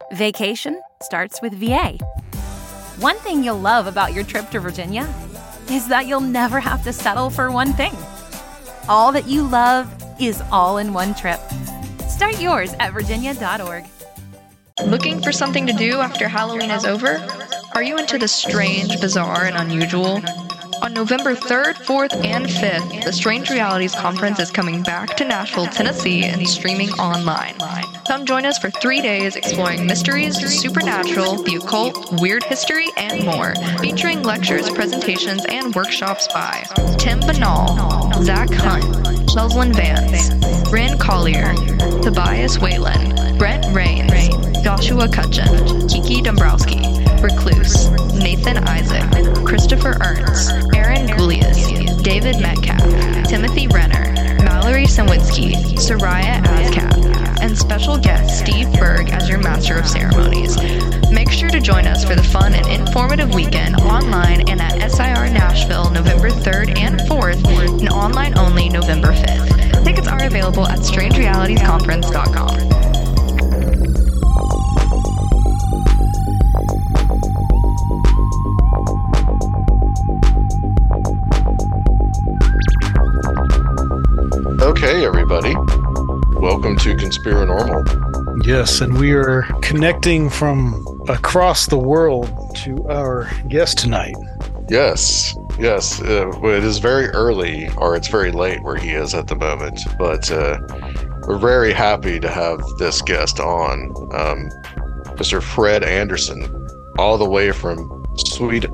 Vacation starts with VA. One thing you'll love about your trip to Virginia is that you'll never have to settle for one thing. All that you love is all in one trip. Start yours at virginia.org. Looking for something to do after Halloween is over? Are you into the strange, bizarre, and unusual? On November 3rd, 4th, and 5th, the Strange Realities Conference is coming back to Nashville, Tennessee, and streaming online. Come join us for 3 days exploring mysteries, supernatural, the occult, weird history, and more, featuring lectures, presentations, and workshops by Tim Banal, Zach Hunt, Leslin Vance, Bryn Collier, Tobias Whalen, Brent Rains, Joshua Cutchin, Kiki Dombrowski, Recluse, Nathan Isaac, Christopher Ernst, Aaron Goulias, David Metcalf, Timothy Renner, Mallory Sawinski, Soraya Ascap, and special guest Steve Berg as your Master of Ceremonies. Make sure to join us for the fun and informative weekend online and at SIR Nashville November 3rd and 4th and online only November 5th. Tickets are available at strangerealitiesconference.com. Okay, everybody. Welcome to Conspiranormal. Yes, and we are connecting from across the world to our guest tonight. Yes. It is very early, or it's very late where he is at the moment, but we're very happy to have this guest on, Mr. Fred Anderson, all the way from Sweden.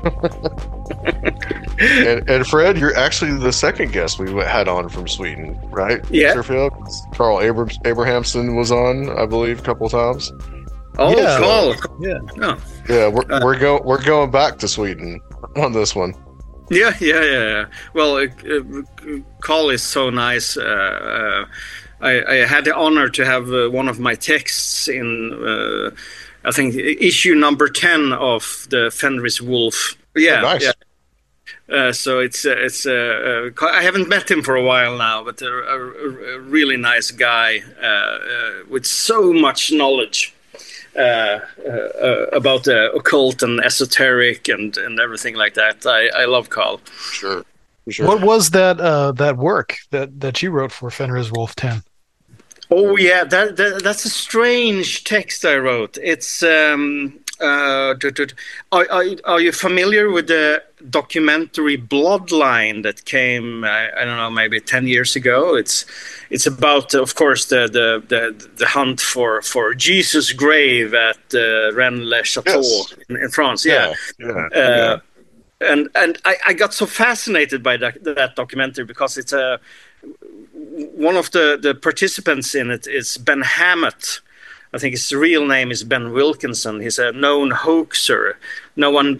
and Fred, you're actually the second guest we had on from Sweden, right? Yeah. Mr. Phil? Carl Abrahamson was on, I believe, a couple of times. Oh, Yeah. Carl. Yeah. Oh. Yeah, we're going back to Sweden on this one. Yeah. Well, Carl is so nice. I had the honor to have one of my texts in, I think, issue number 10 of the Fenris Wolf. Yeah, oh, nice. Yeah. So it's I haven't met him for a while now, but a really nice guy with so much knowledge about the occult and esoteric and everything like that. I love Carl. Sure. What was that work that you wrote for Fenris Wolf 10? Oh yeah, that's a strange text I wrote. It's are you familiar with the documentary Bloodline that came I don't know, maybe 10 years ago? It's about, of course, the hunt for Jesus' grave at Rennes-le-Château. Yes. in France. Yeah. And I got so fascinated by that documentary because it's one of the participants in it is Ben Hammett. I think his real name is Ben Wilkinson. He's a known hoaxer. No one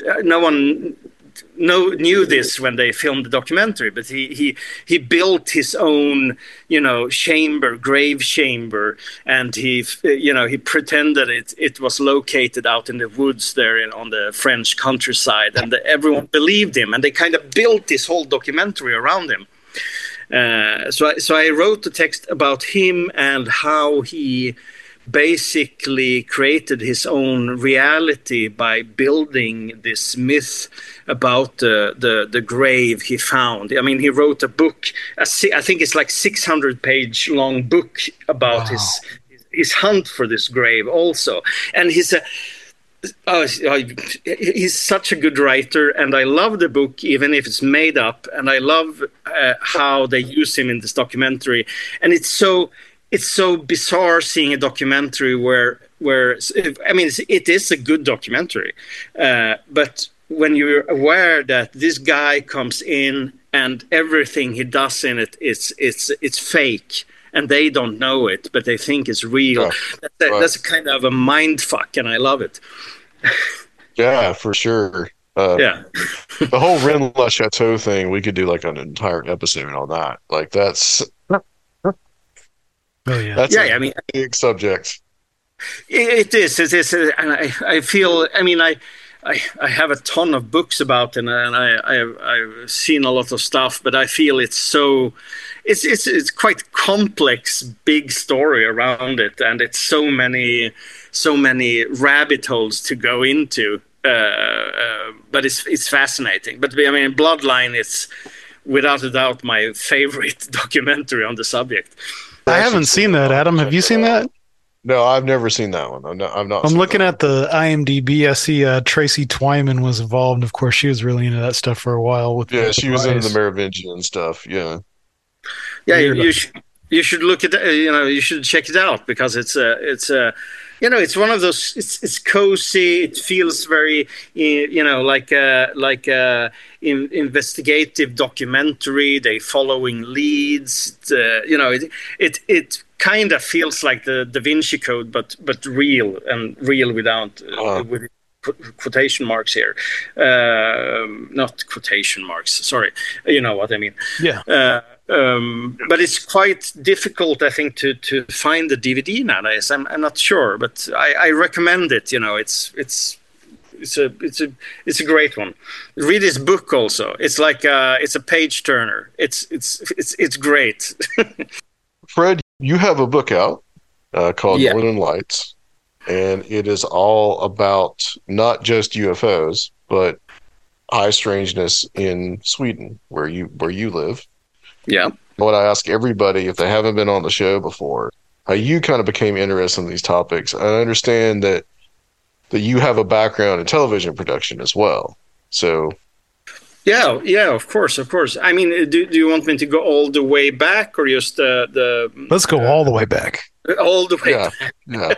knew this when they filmed the documentary, but he built his own, grave chamber, and he pretended it was located out in the woods there on the French countryside, and everyone believed him, and they kind of built this whole documentary around him. So I wrote the text about him and how he basically created his own reality by building this myth about the grave he found. I mean, he wrote a book, I think it's like 600-page long book about his hunt for this grave also. And he's such a good writer, and I love the book even if it's made up, and I love how they use him in this documentary. And it's so bizarre seeing a documentary where I mean, it is a good documentary, but when you're aware that this guy comes in and everything he does in it it's fake, and they don't know it, but they think it's real. Yeah, that's a kind of a mind fuck, and I love it. Yeah, for sure. The whole Rennes-le-Château thing, we could do like an entire episode on that. Like that's I mean, big subject. It is, and I feel. I mean, I have a ton of books about it, and I've seen a lot of stuff, but I feel it's quite complex, big story around it, and it's so many rabbit holes to go into. But it's fascinating. But I mean, Bloodline is without a doubt my favorite documentary on the subject. I haven't seen that, Adam. Have you seen that? No, I've never seen that one. I'm not. I'm looking at the IMDb. I see Tracy Twyman was involved. Of course, she was really into that stuff for a while. She was into the Merovingian stuff. Yeah. Yeah, you should look at you should check it out, because it's one of those. It's cozy. It feels very like a investigative documentary. They following leads. It kind of feels like the Da Vinci Code, but real, and real without with quotation marks here. Not quotation marks. Sorry, you know what I mean. Yeah. But it's quite difficult, I think, to find the DVD nowadays. I'm not sure, but I recommend it. It's a great one. Read his book also. It's like it's a page turner. It's great. Fred, you have a book out called Northern Lights, and it is all about not just UFOs, but high strangeness in Sweden, where you live. Yeah. What I ask everybody, if they haven't been on the show before, how you kind of became interested in these topics. I understand that you have a background in television production as well. So. Yeah, of course. I mean, do you want me to go all the way back, or just the? Let's go all the way back. All the way back. Yeah.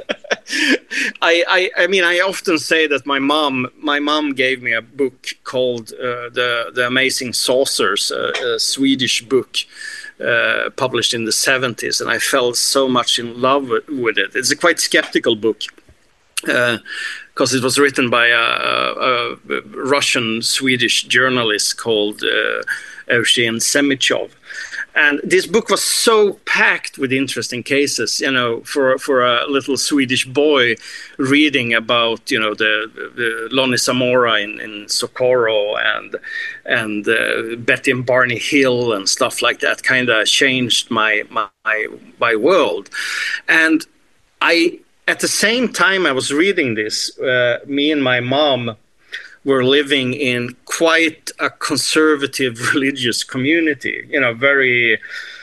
I mean, I often say that my mom gave me a book called the Amazing Saucers, a Swedish book published in the 70s, and I fell so much in love with it. It's a quite skeptical book, because it was written by a Russian-Swedish journalist called Eugen Semichov. And this book was so packed with interesting cases, for a little Swedish boy reading about, the Lonnie Zamora in Socorro and Betty and Barney Hill and stuff like that. Kind of changed my world. And at the same time I was reading this, me and my mom were living in quite a conservative religious community, very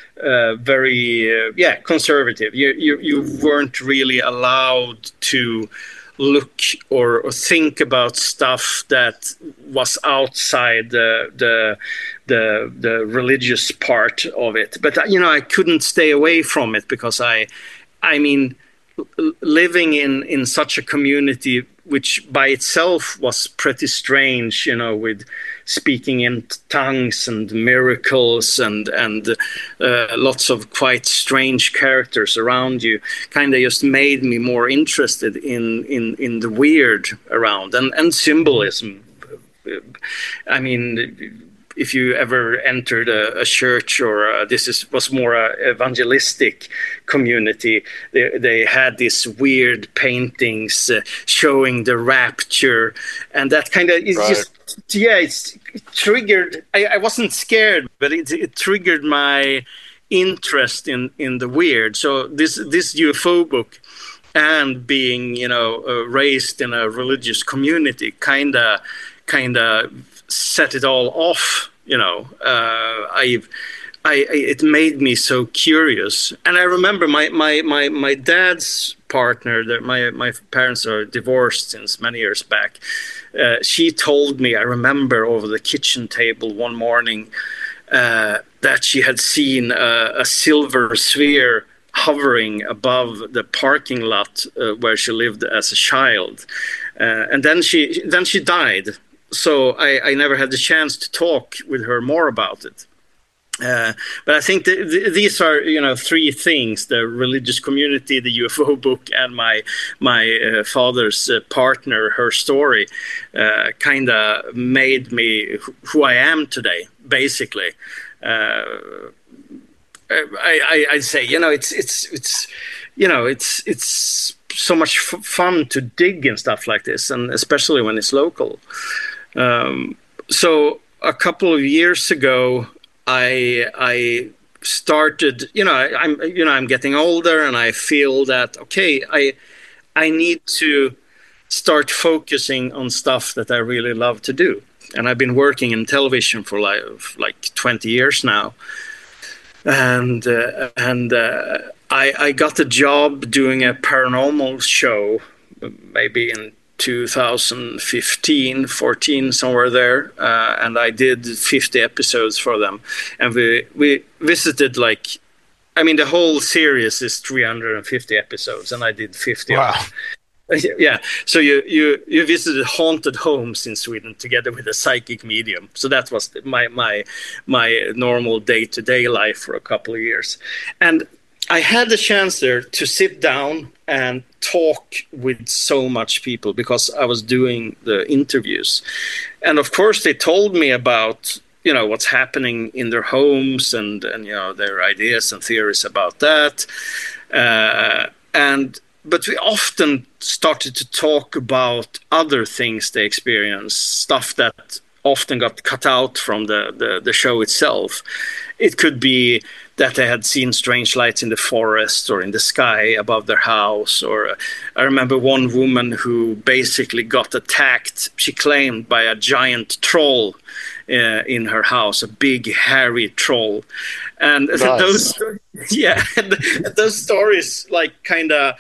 conservative. You weren't really allowed to look or think about stuff that was outside the religious part of it. But I couldn't stay away from it, because I mean, living in such a community, which by itself was pretty strange, with speaking in tongues and miracles and lots of quite strange characters around you, kind of just made me more interested in the weird around and symbolism. I mean, if you ever entered a church, or was more a evangelistic community, they had these weird paintings showing the rapture, and that kind of it's triggered. I wasn't scared, but it triggered my interest in the weird. So this UFO book, and being raised in a religious community, kind of set it all off. It made me so curious. And I remember my dad's partner, that my parents are divorced since many years back. She told me, I remember over the kitchen table one morning, that she had seen a silver sphere hovering above the parking lot where she lived as a child. And then she died. So I never had the chance to talk with her more about it. But I think these are, three things: the religious community, the UFO book, and my father's partner, her story, kind of made me who I am today, basically. I'd say, it's so much fun to dig and stuff like this, and especially when it's local. So a couple of years ago, I started. I'm getting older, and I feel that I need to start focusing on stuff that I really love to do. And I've been working in television for like 20 years now. And I got a job doing a paranormal show maybe in 2015, 14, somewhere there. And I did 50 episodes for them. And we visited the whole series is 350 episodes, and I did 50 Wow. of them. Yeah, so you visited haunted homes in Sweden together with a psychic medium. So that was my normal day-to-day life for a couple of years. And I had the chance there to sit down and talk with so much people because I was doing the interviews. And of course they told me about what's happening in their homes and their ideas and theories about that. But we often started to talk about other things they experienced, stuff that often got cut out from the show itself. It could be that they had seen strange lights in the forest or in the sky above their house. Or I remember one woman who basically got attacked, she claimed, by a giant troll in her house, a big hairy troll. And Nice. those stories kind of,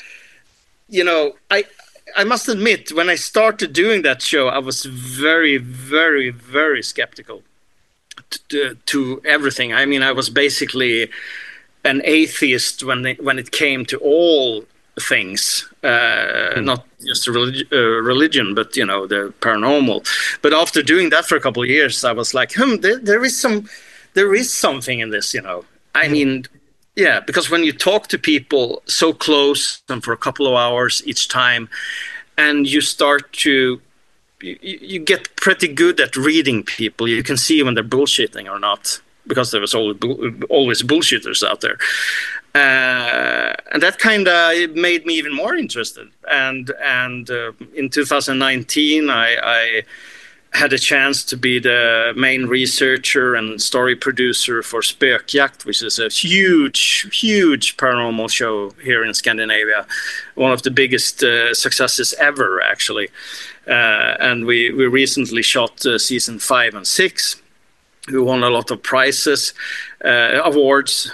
I must admit, when I started doing that show, I was very, very, very skeptical to everything. I mean, I was basically an atheist when it came to all things, not just religion, but the paranormal. But after doing that for a couple of years, I was like, there is something in this, I mean. Yeah, because when you talk to people so close and for a couple of hours each time, and you start to, you get pretty good at reading people. You can see when they're bullshitting or not, because there was always bullshitters out there. And that kind of made me even more interested. And in 2019, I had a chance to be the main researcher and story producer for Spökjakt, which is a huge paranormal show here in Scandinavia. One of the biggest successes ever, actually. And we recently shot season 5 and 6. We won a lot of prizes, awards,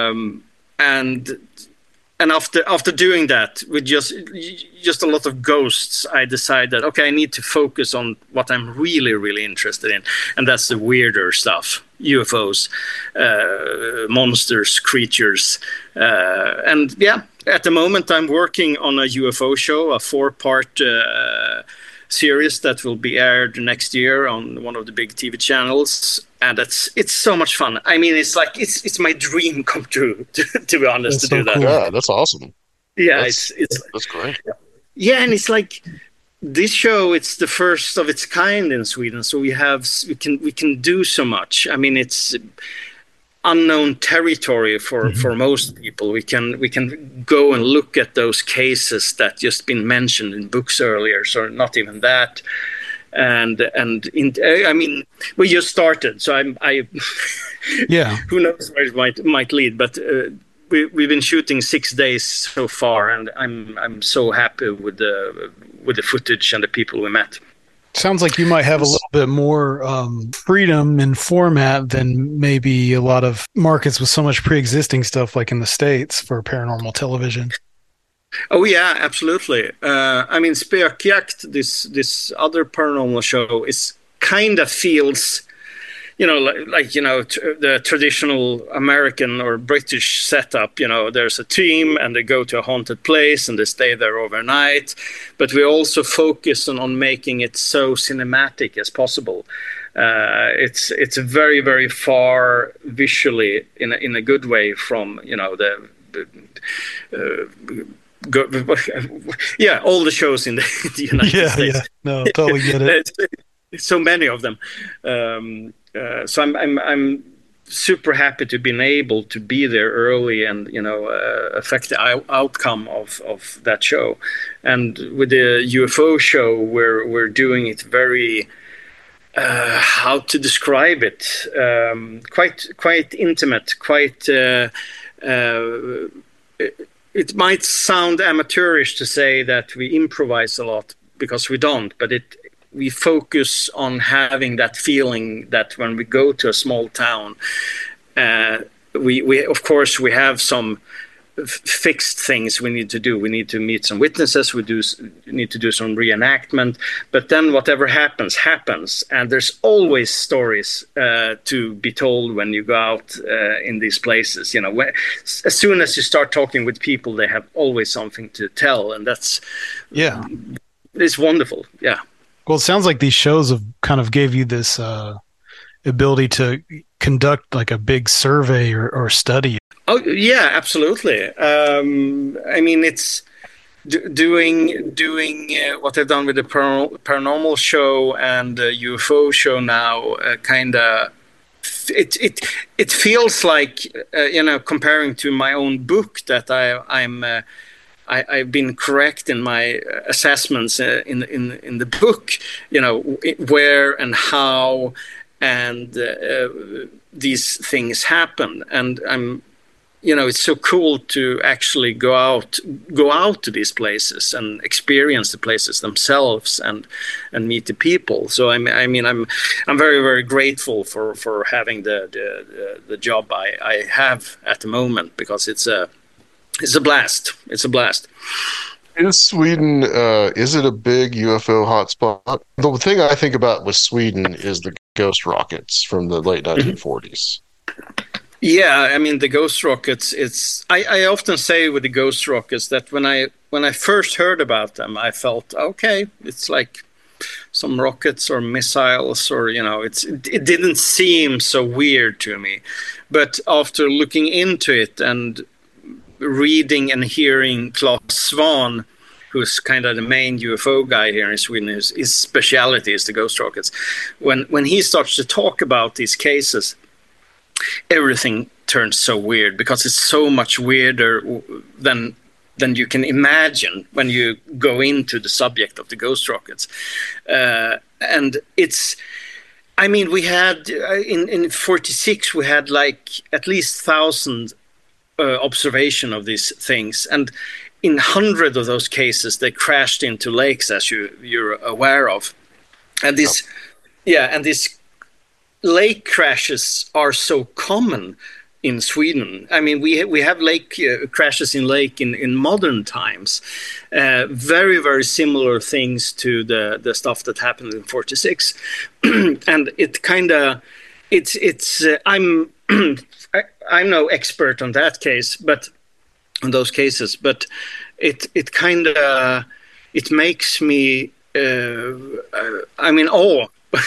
and after doing that, with just a lot of ghosts, I decided, I need to focus on what I'm really, really interested in, and that's the weirder stuff: UFOs, monsters, creatures, and at the moment I'm working on a UFO show, a 4-part series that will be aired next year on one of the big TV channels. And it's so much fun. I mean, it's my dream come true, to be honest, That's to do so that. cool. Yeah, that's awesome. Yeah, That's great. yeah, and it's like this show. It's the first of its kind in Sweden, so we can do so much. I mean, it's unknown territory for most people. We can go and look at those cases that just been mentioned in books earlier, so not even that. I mean, we just started, so I Yeah. who knows where it might lead, but we've been shooting 6 days so far, and I'm so happy with the footage and the people we met. Sounds like you might have a little bit more freedom in format than maybe a lot of markets with so much pre-existing stuff like in the States for paranormal television. Oh yeah, absolutely. I mean, Spökjakt, this other paranormal show, is kind of feels, the traditional American or British setup. There's a team and they go to a haunted place and they stay there overnight. But we also focus on making it so cinematic as possible. It's very, very far visually in a good way from all the shows in the United States. Yeah, no, totally get it. So many of them. So I'm super happy to been able to be there early and affect the outcome of that show. And with the UFO show, we're doing it very how to describe it, quite intimate, quite it might sound amateurish to say that we improvise a lot, because we don't, but we focus on having that feeling that when we go to a small town, we of course we have some fixed things we need to do. We need to meet some witnesses. We need to do some reenactment. But then whatever happens, and there's always stories to be told when you go out in these places. As soon as you start talking with people, they have always something to tell, and that's it's wonderful. Yeah. Well, it sounds like these shows have kind of gave you this ability to conduct like a big survey or study. Oh yeah, absolutely. I mean, it's doing what I've done with the paranormal show and the UFO show now. Kind of, it feels like comparing to my own book, that I've been correct in my assessments in the book. Where and how and these things happen, and it's so cool to actually go out to these places and experience the places themselves and meet the people. So I'm very, very grateful for having the job I have at the moment, because it's a blast. It's a blast. Is Sweden, is it a big UFO hotspot? The thing I think about with Sweden is the ghost rockets from the late 1940s. Yeah, I mean, the ghost rockets, I often say with the ghost rockets that when I first heard about them, I felt, okay, it's like some rockets or missiles, or, it didn't seem so weird to me. But after looking into it and reading and hearing Claes Svahn, who's kind of the main UFO guy here in Sweden, his speciality is the ghost rockets. When he starts to talk about these cases, everything turns so weird, because it's so much weirder than you can imagine when you go into the subject of the ghost rockets. And it's, I mean, we had in 46 we had like at least 1,000 observation of these things, and in 100 of those cases they crashed into lakes, as you're aware of. And this these lake crashes are so common in Sweden. I mean, we have lake crashes in lake in modern times. Very, very similar things to the stuff that happened in 46. And it kind of, I'm no expert on that case, but on those cases, but it kind of, it makes me, I'm in awe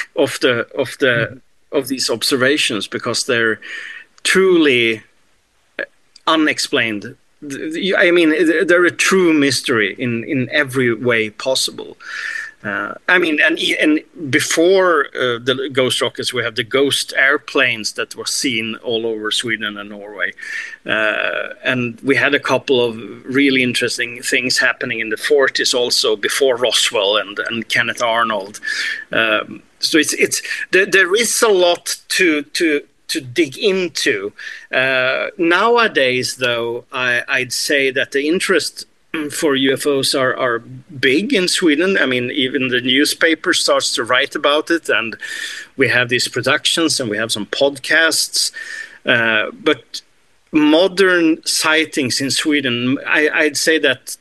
of these observations, because they're truly unexplained. I mean, they're a true mystery in every way possible. I mean, and before the ghost rockets, we have the ghost airplanes that were seen all over Sweden and Norway. And we had a couple of really interesting things happening in the 40s also, before Roswell and Kenneth Arnold. So there is a lot to dig into. Nowadays, though, I'd say that the interest for UFOs are big in Sweden. I mean, even the newspaper starts to write about it, and we have these productions and we have some podcasts. But modern sightings in Sweden, I'd say that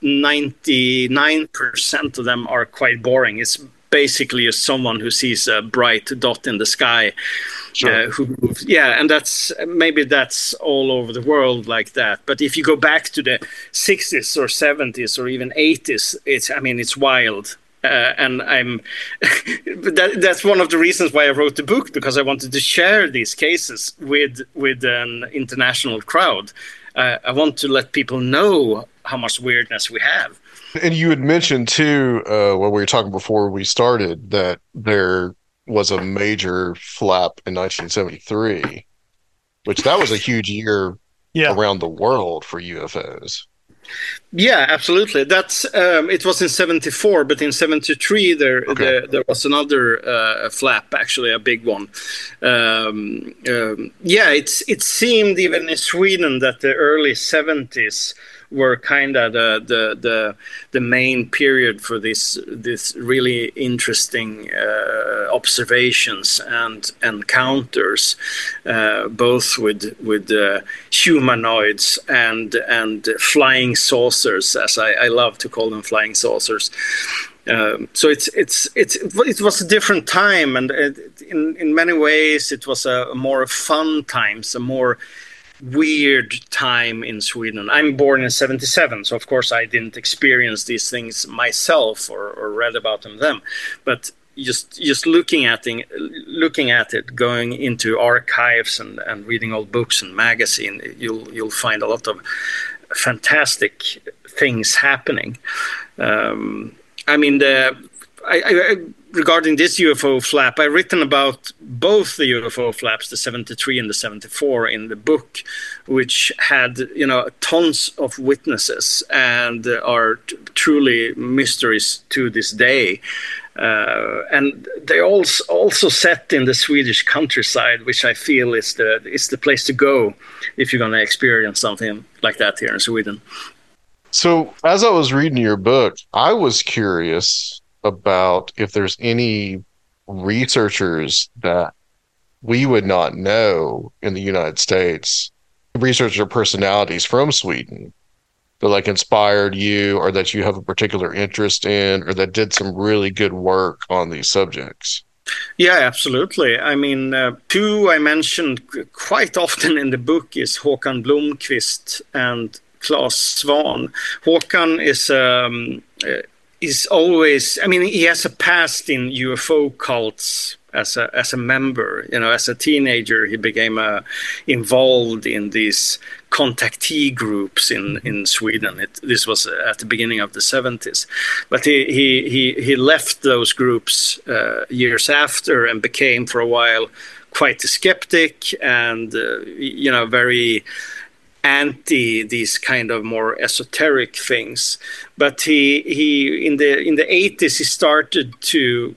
99% of them are quite boring. It's basically someone who sees a bright dot in the sky. Sure. And that's all over the world like that. But if you go back to the 60s or 70s or even 80s, it's wild. And that's one of the reasons why I wrote the book, because I wanted to share these cases with an international crowd. I want to let people know how much weirdness we have. And you had mentioned too, when we were talking before we started, that there was a major flap in 1973. which that was a huge year Yeah. around the world for UFOs. Yeah, absolutely. That's it was in '74, but in '73 Okay. there was another flap, actually a big one. Yeah, it seemed even in Sweden that the early '70s were kind of the main period for this really interesting observations and encounters, both with humanoids and flying saucers, as I love to call them, flying saucers. So it was a different time, and in many ways it was a more fun time, a more weird time in Sweden. I'm born in '77, so of course I didn't experience these things myself or read about them then. But just looking at it, going into archives and reading old books and magazine, you'll find a lot of fantastic things happening. I mean, regarding this UFO flap, I've written about both the UFO flaps, the '73 and the '74, in the book, which had tons of witnesses and are truly mysteries to this day. And they also set in the Swedish countryside, which I feel is the place to go if you're going to experience something like that here in Sweden. So, as I was reading your book, I was curious about if there's any researchers that we would not know in the United States, researcher personalities from Sweden that like inspired you or that you have a particular interest in or that did some really good work on these subjects. Yeah, absolutely. I mean, two I mentioned quite often in the book is Håkan Blomqvist and Claes Svahn. Håkan is always, I mean, he has a past in UFO cults as a member. As a teenager, he became involved in these contactee groups in Sweden. This was at the beginning of the '70s, but he left those groups years after and became for a while quite a skeptic and very anti these kind of more esoteric things. But he in the '80s he started to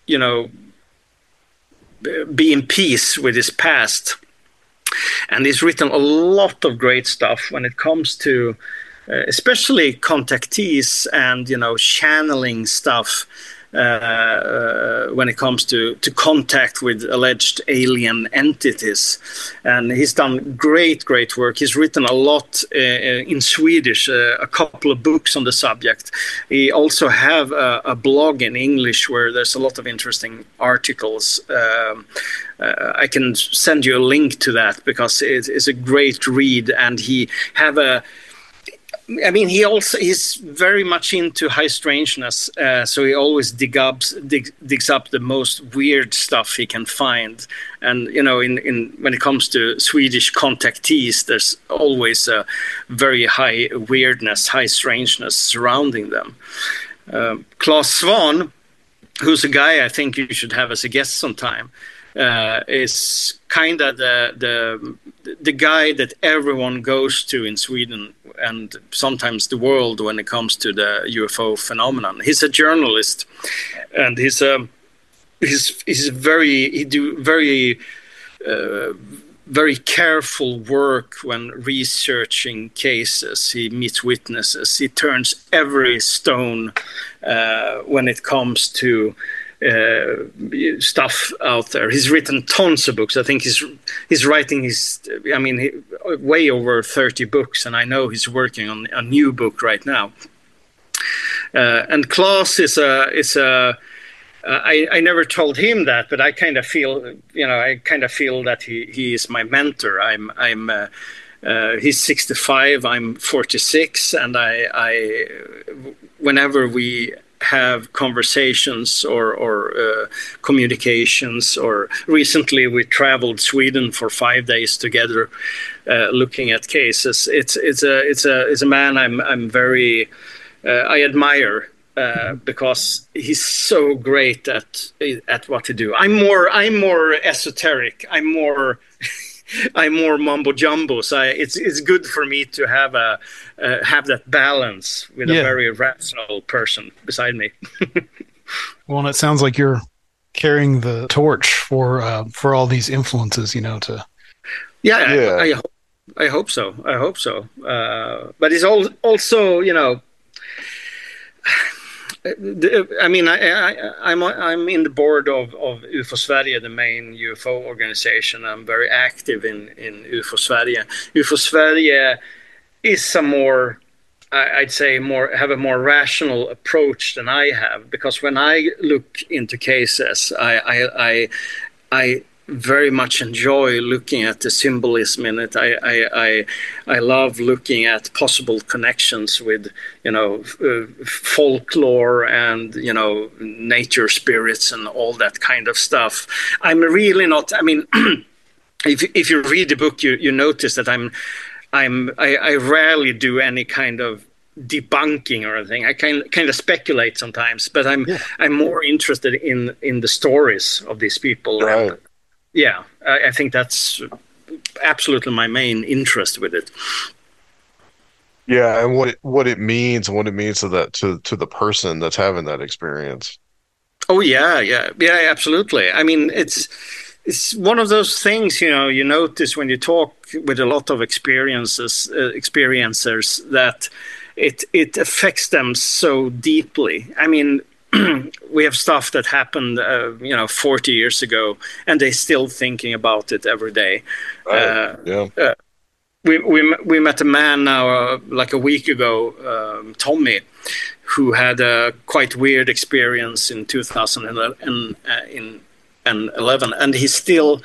be in peace with his past, and he's written a lot of great stuff when it comes to especially contactees and channeling stuff. When it comes to contact with alleged alien entities, and he's done great work. He's written a lot in Swedish, a couple of books on the subject. He also have a blog in English where there's a lot of interesting articles. I can send you a link to that because it's a great read, and he have he's very much into high strangeness, so he always digs up the most weird stuff he can find. And in when it comes to Swedish contactees, there's always a very high weirdness, high strangeness surrounding them. Claes Svahn, who's a guy I think you should have as a guest sometime, is kind of the guy that everyone goes to in Sweden and sometimes the world when it comes to the UFO phenomenon. He's a journalist, and he do very careful work when researching cases. He meets witnesses. He turns every stone when it comes to stuff out there. He's written tons of books. I think he's writing way over 30 books, and I know he's working on a new book right now. And Claes is I never told him that, but I kind of feel that he is my mentor. He's 65, I'm 46, and I whenever we have conversations or communications, or recently we traveled Sweden for 5 days together, looking at cases. It's a man I'm very I admire. Because he's so great at what to do. I'm more esoteric. I'm more I'm more mumbo jumbo. So it's good for me to have have that balance with a very rational person beside me. Well, and it sounds like you're carrying the torch for all these influences, to. Yeah. I hope so. But it's also, I mean, I'm in the board of UFO Sverige, the main UFO organization. I'm very active in UFO Sverige. UFO Sverige is I'd say have a more rational approach than I have, because when I look into cases, I very much enjoy looking at the symbolism in it. I love looking at possible connections with folklore and nature spirits and all that kind of stuff. I'm really not. I mean, if you read the book, you notice that I rarely do any kind of debunking or anything. I kind of speculate sometimes, but I'm more interested in the stories of these people. Right. Yeah, I think that's absolutely my main interest with it. Yeah, and what it means to the person that's having that experience. Oh yeah, absolutely. I mean, it's one of those things, you notice when you talk with a lot of experiencers that it affects them so deeply. I mean, we have stuff that happened, 40 years ago, and they're still thinking about it every day. Right. We met a man now, like a week ago, Tommy, who had a quite weird experience in 2011, and he still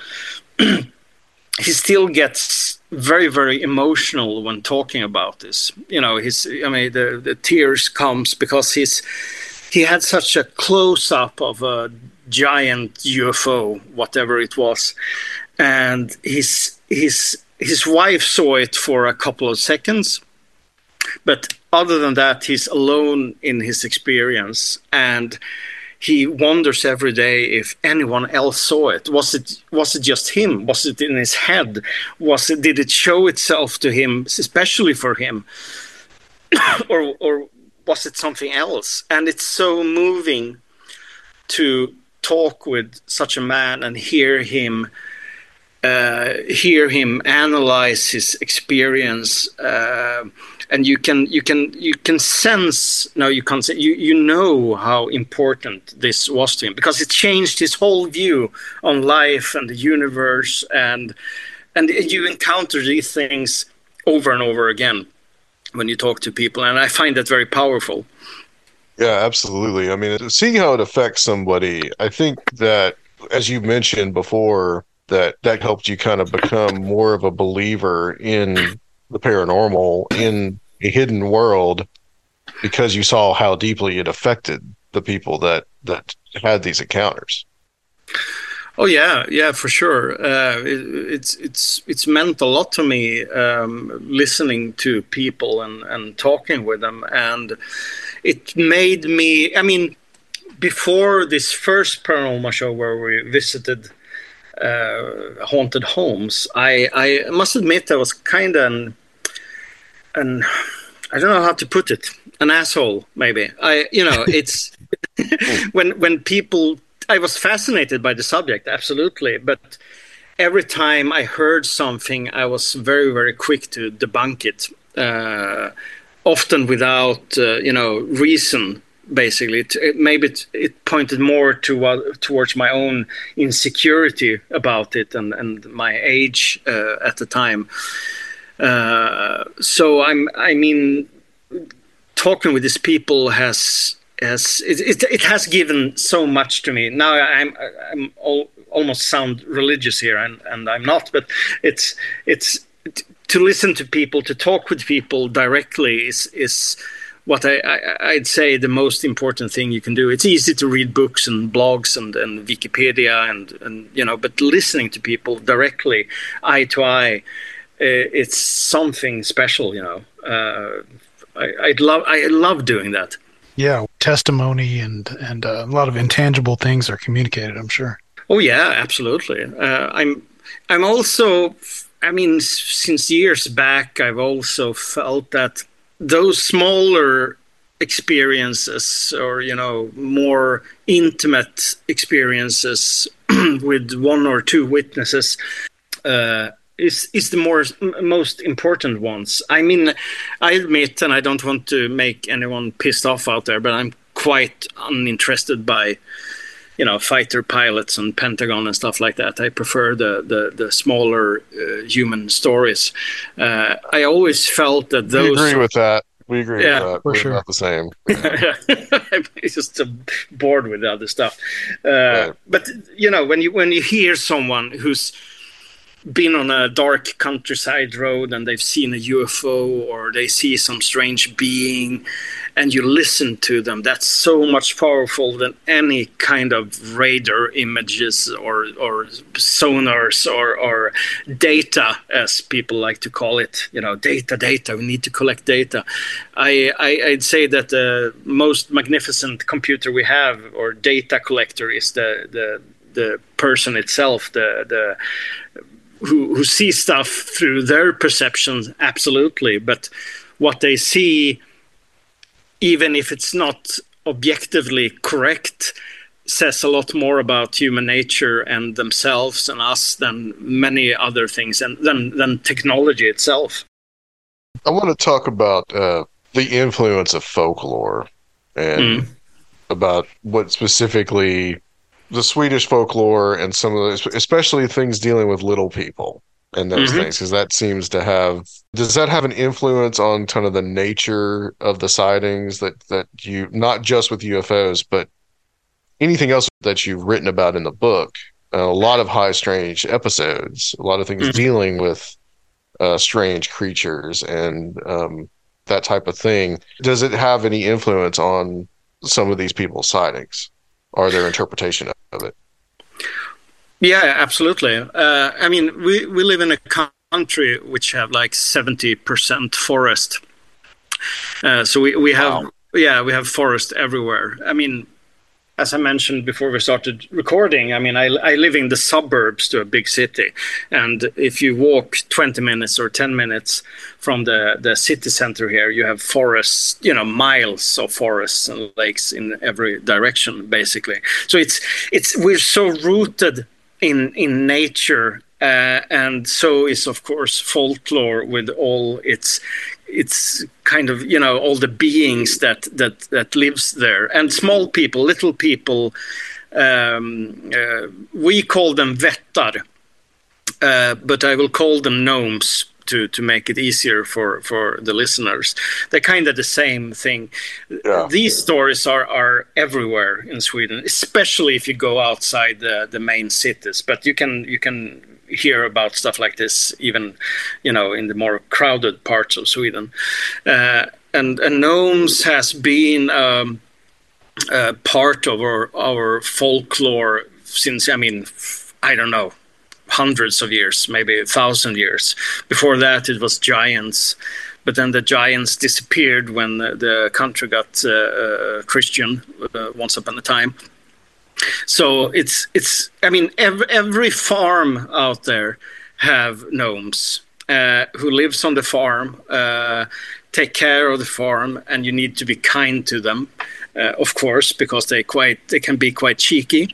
gets very, very emotional when talking about this. The tears comes because he had such a close-up of a giant UFO, whatever it was, and his wife saw it for a couple of seconds, but other than that, he's alone in his experience, and he wonders every day if anyone else saw it. Was it just him? Was it in his head? Did it show itself to him, especially for him, or was it something else? And it's so moving to talk with such a man and hear him analyze his experience, and you can sense. No, you can't say. You know how important this was to him, because it changed his whole view on life and the universe, and you encounter these things over and over again when you talk to people, and I find that very powerful. Yeah, absolutely. I mean, seeing how it affects somebody, I think that, as you mentioned before, that helped you kind of become more of a believer in the paranormal, in a hidden world, because you saw how deeply it affected the people that had these encounters. Oh yeah, for sure. It's meant a lot to me, listening to people and talking with them, and it made me. I mean, before this first paranormal show where we visited haunted homes, I must admit I was kind of an I don't know how to put it, an asshole maybe. It's when people. I was fascinated by the subject, absolutely. But every time I heard something, I was very, very quick to debunk it, often without, reason, basically. Maybe it pointed more towards my own insecurity about it and my age at the time. So, I mean, talking with these people it has given so much to me. Now I'm almost sound religious here, and I'm not, but it's to listen to people, to talk with people directly is what I'd say the most important thing you can do. It's easy to read books and blogs and Wikipedia and but listening to people directly, eye to eye, it's something special. I love doing that. Yeah, testimony and a lot of intangible things are communicated, I'm sure. Oh yeah, absolutely. I'm also, I mean, since years back, I've also felt that those smaller experiences, or more intimate experiences with one or two witnesses, is the most important ones. I mean, I admit, and I don't want to make anyone pissed off out there, but I'm quite uninterested by fighter pilots and Pentagon and stuff like that. I prefer the smaller human stories. I always felt that those. We agree with that. We agree with that. For We're sure. not the same. I'm just bored with the other stuff. Right. But when you hear someone who's been on a dark countryside road and they've seen a UFO or they see some strange being, and you listen to them, that's so much powerful than any kind of radar images or sonars or data, as people like to call it. Data. We need to collect data. I'd say that the most magnificent computer we have, or data collector, is the person itself, who see stuff through their perceptions, absolutely. But what they see, even if it's not objectively correct, says a lot more about human nature and themselves and us than many other things, and than technology itself. I want to talk about the influence of folklore and about what specifically the Swedish folklore and some of those, especially things dealing with little people and those things, because that seems to have. Does that have an influence on kind of the nature of the sightings that you, not just with UFOs, but anything else that you've written about in the book? A lot of high strange episodes, a lot of things dealing with strange creatures and that type of thing. Does it have any influence on some of these people's sightings or their interpretation of it? Yeah, absolutely. I mean, we live in a country which have like 70% forest. So we have we have forest everywhere. I mean, as I mentioned before we started recording, I mean, I live in the suburbs to a big city. And if you walk 20 minutes or 10 minutes from the city center here, you have forests, miles of forests and lakes in every direction, basically. So we're so rooted in nature, and so is, of course, folklore with all its kind of, all the beings that lives there, and small people, little people. We call them vättar, but I will call them gnomes to make it easier for the listeners. They're kind of the same thing. Yeah. These stories are everywhere in Sweden, especially if you go outside the main cities. But you can hear about stuff like this even, in the more crowded parts of Sweden. And gnomes has been part of our folklore since, I don't know, hundreds of years, maybe 1,000 years. Before that, it was giants, but then the giants disappeared when the country got Christian once upon a time. So it's every farm out there have gnomes who lives on the farm, take care of the farm, and you need to be kind to them, of course, because they can be quite cheeky.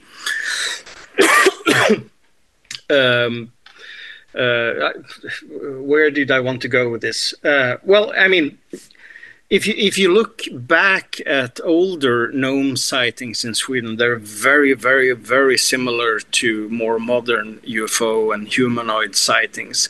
Where did I want to go with this? Well, if you look back at older gnome sightings in Sweden, they're very, very, very similar to more modern UFO and humanoid sightings.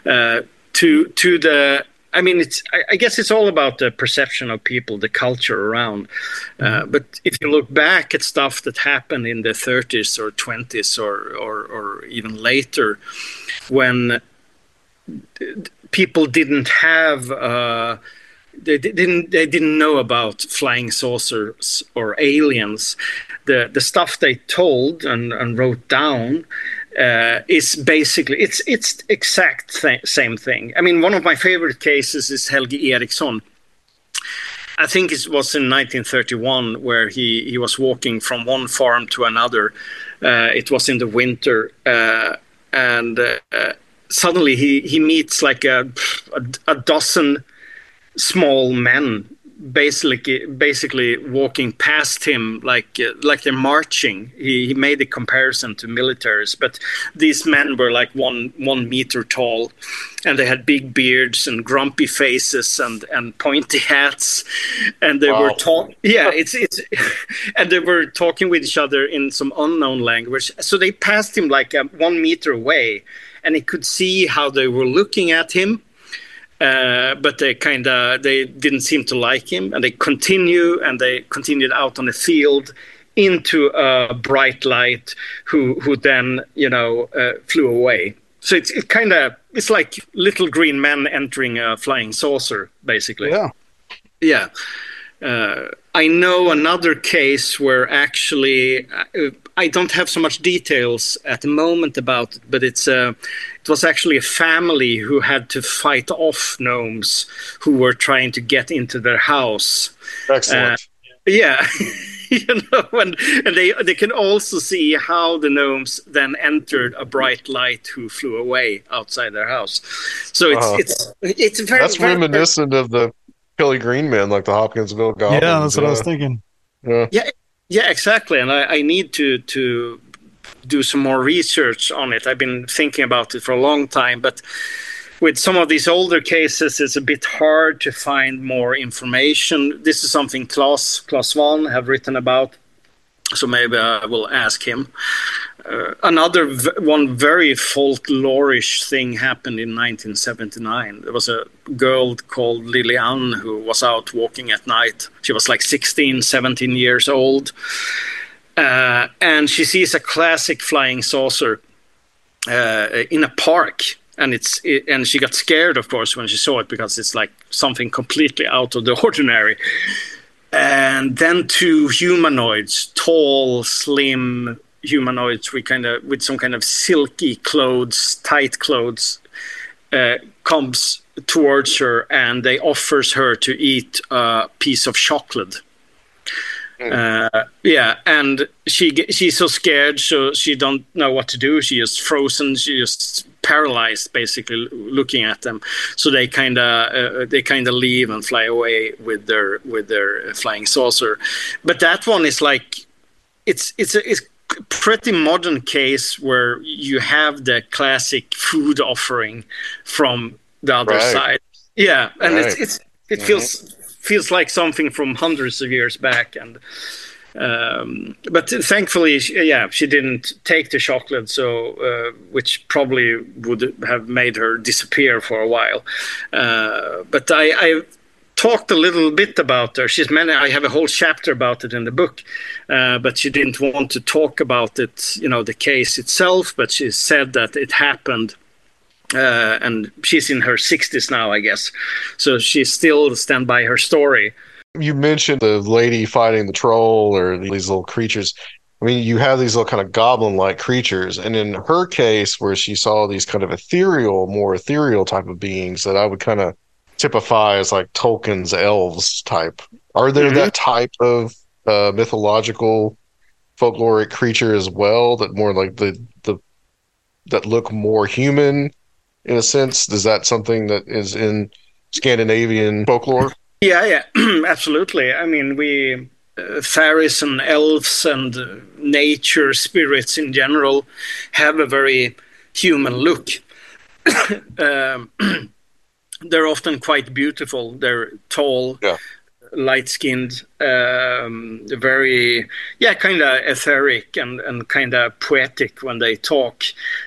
I guess it's all about the perception of people, the culture around. But if you look back at stuff that happened in the 30s or 20s or even later, when people didn't have, they didn't know about flying saucers or aliens, the stuff they told and wrote down is basically it's exact same thing. One of my favorite cases is Helge Eriksson. I think it was in 1931 where he was walking from one farm to another. It was in the winter, and suddenly he meets like a dozen small men basically walking past him like they're marching. He made a comparison to militaries, but these men were like 1 meter tall, and they had big beards and grumpy faces and pointy hats, and they were talking. Yeah, it's and they were talking with each other in some unknown language. So they passed him like 1 meter away, and he could see how they were looking at him. But they didn't seem to like him, and they continued out on the field into a bright light, who then flew away. So it's like little green men entering a flying saucer, basically. Yeah. I know another case where actually I don't have so much details at the moment about it, but it was actually a family who had to fight off gnomes who were trying to get into their house. Excellent. Yeah. And they can also see how the gnomes then entered a bright light who flew away outside their house. So it's very, that's very reminiscent of the Kelly Green Men, like the Hopkinsville Goblins. Yeah, that's what I was thinking. Yeah, exactly. And I need to do some more research on it. I've been thinking about it for a long time, but with some of these older cases, it's a bit hard to find more information. This is something Klaus Swan have written about, so maybe I will ask him. Another one very folklorish thing happened in 1979. There was a girl called Liliane who was out walking at night. She was like 16, 17 years old. And she sees a classic flying saucer in a park. And she got scared, of course, when she saw it, because it's like something completely out of the ordinary. And then 2 humanoids, tall, slim humanoids with some kind of silky clothes, tight clothes, comes towards her, and they offers her to eat a piece of chocolate. And she's so scared, so she don't know what to do. She is frozen. She just paralyzed, basically, looking at them. So they kind of leave and fly away with their flying saucer. But that one is like it's a pretty modern case where you have the classic food offering from the other side. Yeah, and it feels like something from hundreds of years back, and but thankfully she didn't take the chocolate, so which probably would have made her disappear for a while. But I talked a little bit about her. I have a whole chapter about it in the book, but she didn't want to talk about it, the case itself, but she said that it happened. And she's in her 60s now, I guess. So she still stands by her story. You mentioned the lady fighting the troll or these little creatures. I mean, you have these little kind of goblin-like creatures. And in her case, where she saw these kind of more ethereal type of beings that I would kind of typify as like Tolkien's elves type. Are there that type of mythological folkloric creature as well, that more like that look more human? In a sense, is that something that is in Scandinavian folklore? Yeah, absolutely. I mean, fairies and elves and nature spirits in general have a very human look. They're often quite beautiful. They're tall, light-skinned, very, kind of etheric and kind of poetic when they talk.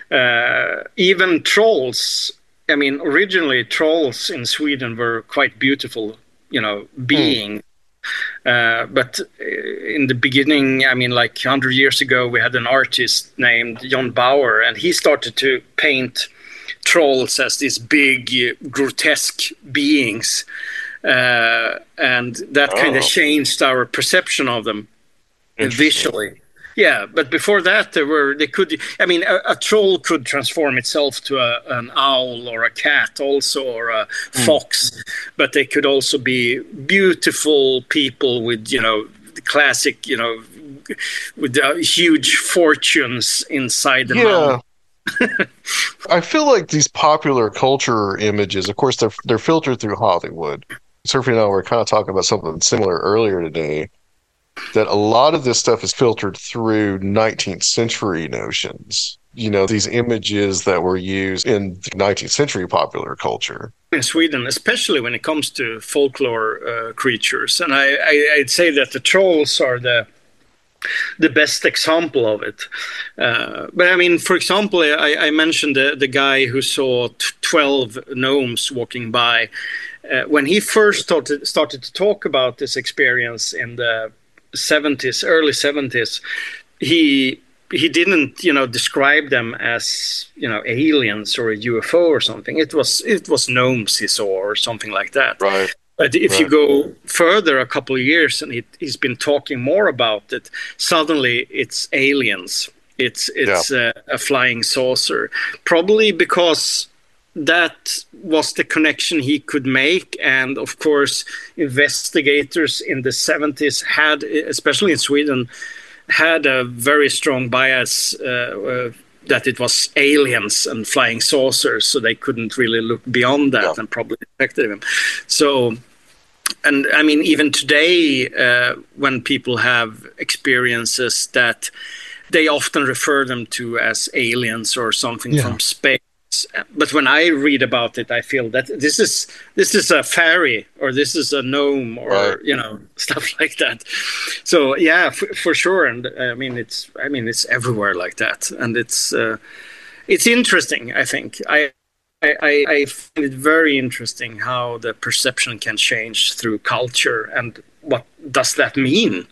Even trolls, I mean, originally trolls in Sweden were quite beautiful, being. But in the beginning, I mean, like 100 years ago, we had an artist named John Bauer, and he started to paint trolls as these big, grotesque beings. And that kind of changed our perception of them visually. Yeah, but before that, a troll could transform itself to an owl or a cat also, or a fox, but they could also be beautiful people with, the classic, with huge fortunes inside the mountain. I feel like these popular culture images, of course, they're filtered through Hollywood. Sophie and I were kind of talking about something similar earlier today, that a lot of this stuff is filtered through 19th century notions. You know, these images that were used in the 19th century popular culture. In Sweden, especially when it comes to folklore creatures. And I'd say that the trolls are the best example of it. But I mean, for example, I mentioned the guy who saw 12 gnomes walking by. When he first started to talk about this experience in the early 70s, he didn't, describe them as, aliens or a UFO or something. It was gnomes he saw or something like that. Right. But if you go further a couple of years and he's been talking more about it, suddenly it's aliens. It's a flying saucer. Probably because that was the connection he could make. And of course, investigators in the 70s had, especially in Sweden, had a very strong bias that it was aliens and flying saucers, so they couldn't really look beyond that and probably detected him. So, and I mean, even today, when people have experiences that they often refer them to as aliens or something from space. But when I read about it, I feel that this is a fairy or this is a gnome or stuff like that. So yeah, for sure. And I mean it's everywhere like that, and it's interesting. I think I find it very interesting how the perception can change through culture, and what does that mean?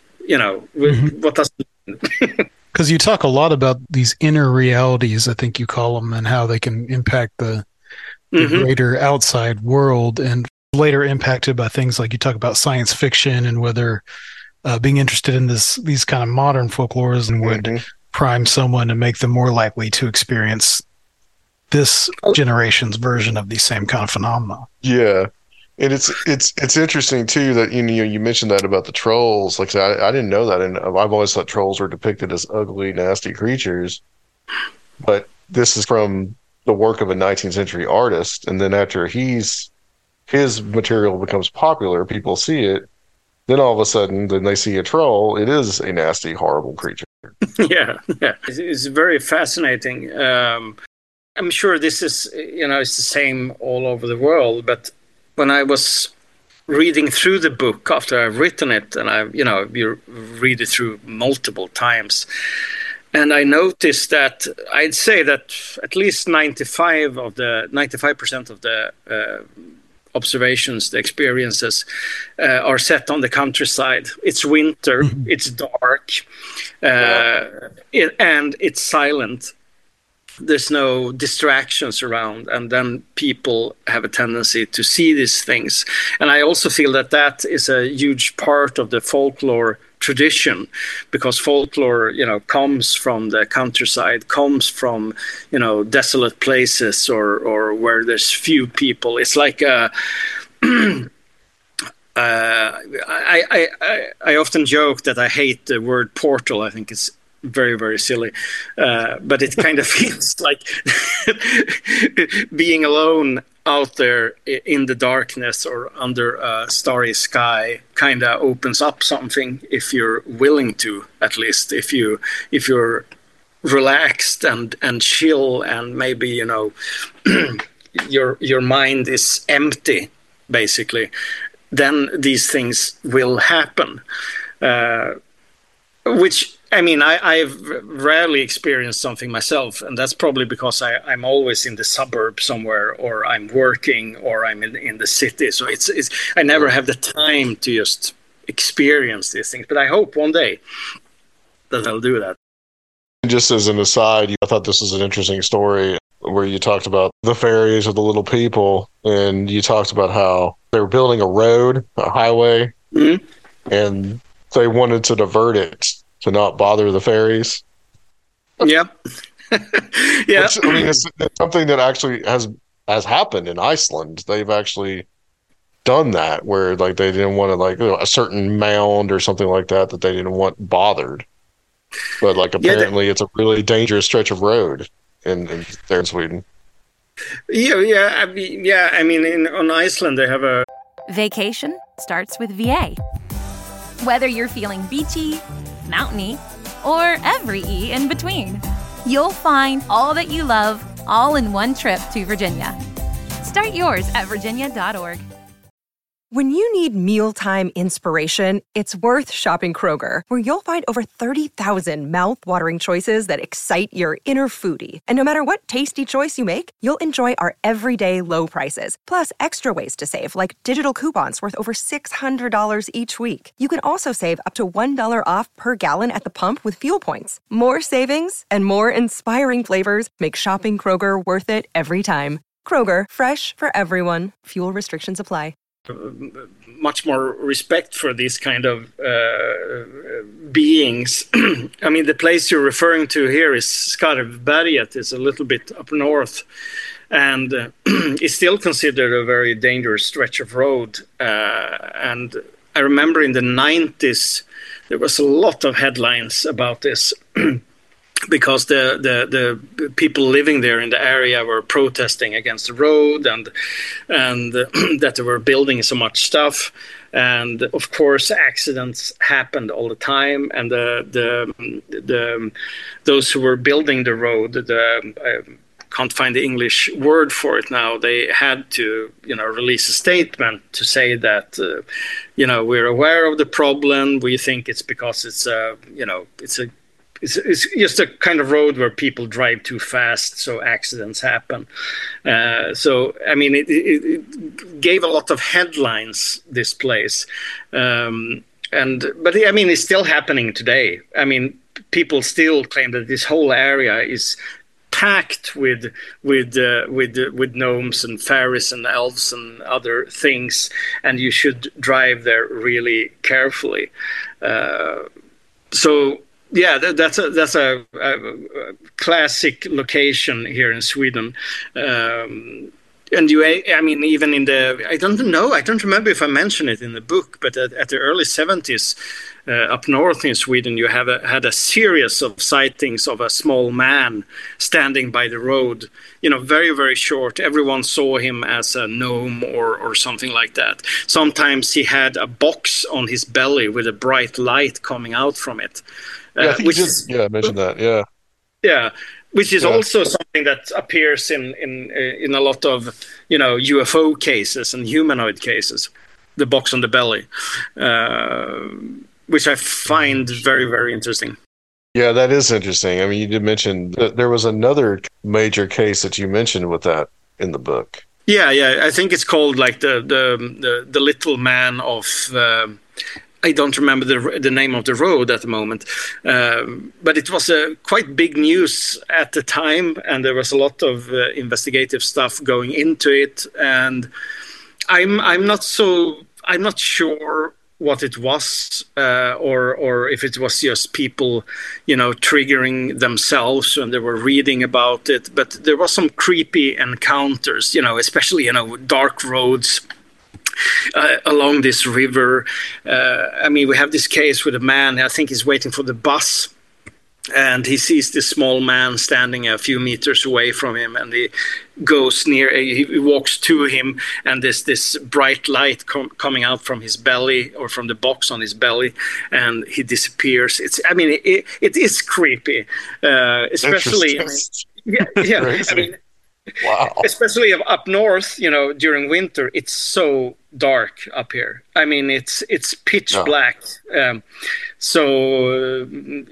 What does it mean? Because you talk a lot about these inner realities, I think you call them, and how they can impact the greater outside world, and later impacted by things like you talk about science fiction and whether being interested in these kind of modern folklores and would prime someone and make them more likely to experience this generation's version of these same kind of phenomena. Yeah. And it's interesting too that you mentioned that about the trolls. Like I didn't know that, and I've always thought trolls were depicted as ugly, nasty creatures. But this is from the work of a 19th century artist, and then after his material becomes popular, people see it. Then all of a sudden, then they see a troll. It is a nasty, horrible creature. Yeah. It's very fascinating. I'm sure this is it's the same all over the world, but when I was reading through the book after I've written it, and you read it through multiple times, and I noticed that I'd say that at least 95% of the observations, the experiences, are set on the countryside. It's winter, it's dark, and it's silent. There's no distractions around, and then people have a tendency to see these things. And I also feel that is a huge part of the folklore tradition, because folklore, comes from the countryside, comes from, desolate places or where there's few people. It's like I often joke that I hate the word portal. I think it's very, very silly, but it kind of feels like being alone out there in the darkness or under a starry sky kind of opens up something, if you're willing to, at least if you're relaxed and chill, and maybe your mind is empty, basically, then these things will happen, which I've rarely experienced something myself, and that's probably because I'm always in the suburbs somewhere, or I'm working, or I'm in the city. So I never have the time to just experience these things. But I hope one day that I'll do that. Just as an aside, I thought this was an interesting story where you talked about the fairies or the little people, and you talked about how they were building a road, a highway, and they wanted to divert it to not bother the fairies. Yeah. Yeah. Which, it's something that actually has happened in Iceland. They've actually done that, where like they didn't want to a certain mound or something like that they didn't want bothered. But apparently it's a really dangerous stretch of road. in there in Sweden? I mean, on Iceland they have a Vacation starts with VA. Whether you're feeling beachy, mountainy, or every E in between, you'll find all that you love all in one trip to Virginia. Start yours at virginia.org. When you need mealtime inspiration, it's worth shopping Kroger, where you'll find over 30,000 mouth-watering choices that excite your inner foodie. And no matter what tasty choice you make, you'll enjoy our everyday low prices, plus extra ways to save, like digital coupons worth over $600 each week. You can also save up to $1 off per gallon at the pump with fuel points. More savings and more inspiring flavors make shopping Kroger worth it every time. Kroger, fresh for everyone. Fuel restrictions apply. Much more respect for these kind of beings. I mean, the place you're referring to here is Skarvberget. It's a little bit up north, and it's still considered a very dangerous stretch of road. And I remember in the 90s, there was a lot of headlines about this. Because the people living there in the area were protesting against the road and that they were building so much stuff, and of course accidents happened all the time. And those who were building the road, I can't find the English word for it now. They had to, release a statement to say that, we're aware of the problem. We think it's because it's just a kind of road where people drive too fast, so accidents happen. So, I mean, it gave a lot of headlines, this place. But I mean, it's still happening today. I mean, people still claim that this whole area is packed with gnomes and fairies and elves and other things, and you should drive there really carefully. Yeah, that's a classic location here in Sweden. And even in I don't remember if I mentioned it in the book, but at the early 70s, up north in Sweden, you had a series of sightings of a small man standing by the road, very, very short. Everyone saw him as a gnome or something like that. Sometimes he had a box on his belly with a bright light coming out from it. I mentioned that. Yeah, which is also something that appears in a lot of UFO cases and humanoid cases. The box on the belly, which I find very, very interesting. Yeah, that is interesting. I mean, you did mention that there was another major case that you mentioned with that in the book. Yeah. I think it's called like the little man of. I don't remember the name of the road at the moment, but it was quite big news at the time, and there was a lot of investigative stuff going into it. And I'm not sure what it was, or if it was just people, triggering themselves when they were reading about it. But there was some creepy encounters, especially dark roads. Along this river. I mean, we have this case with a man, I think he's waiting for the bus, and he sees this small man standing a few meters away from him, and he goes near, he walks to him, and there's this bright light coming out from his belly, or from the box on his belly, and he disappears. It is creepy, especially. I mean, wow. Especially up north, during winter, it's so dark up here. I mean, it's pitch black. So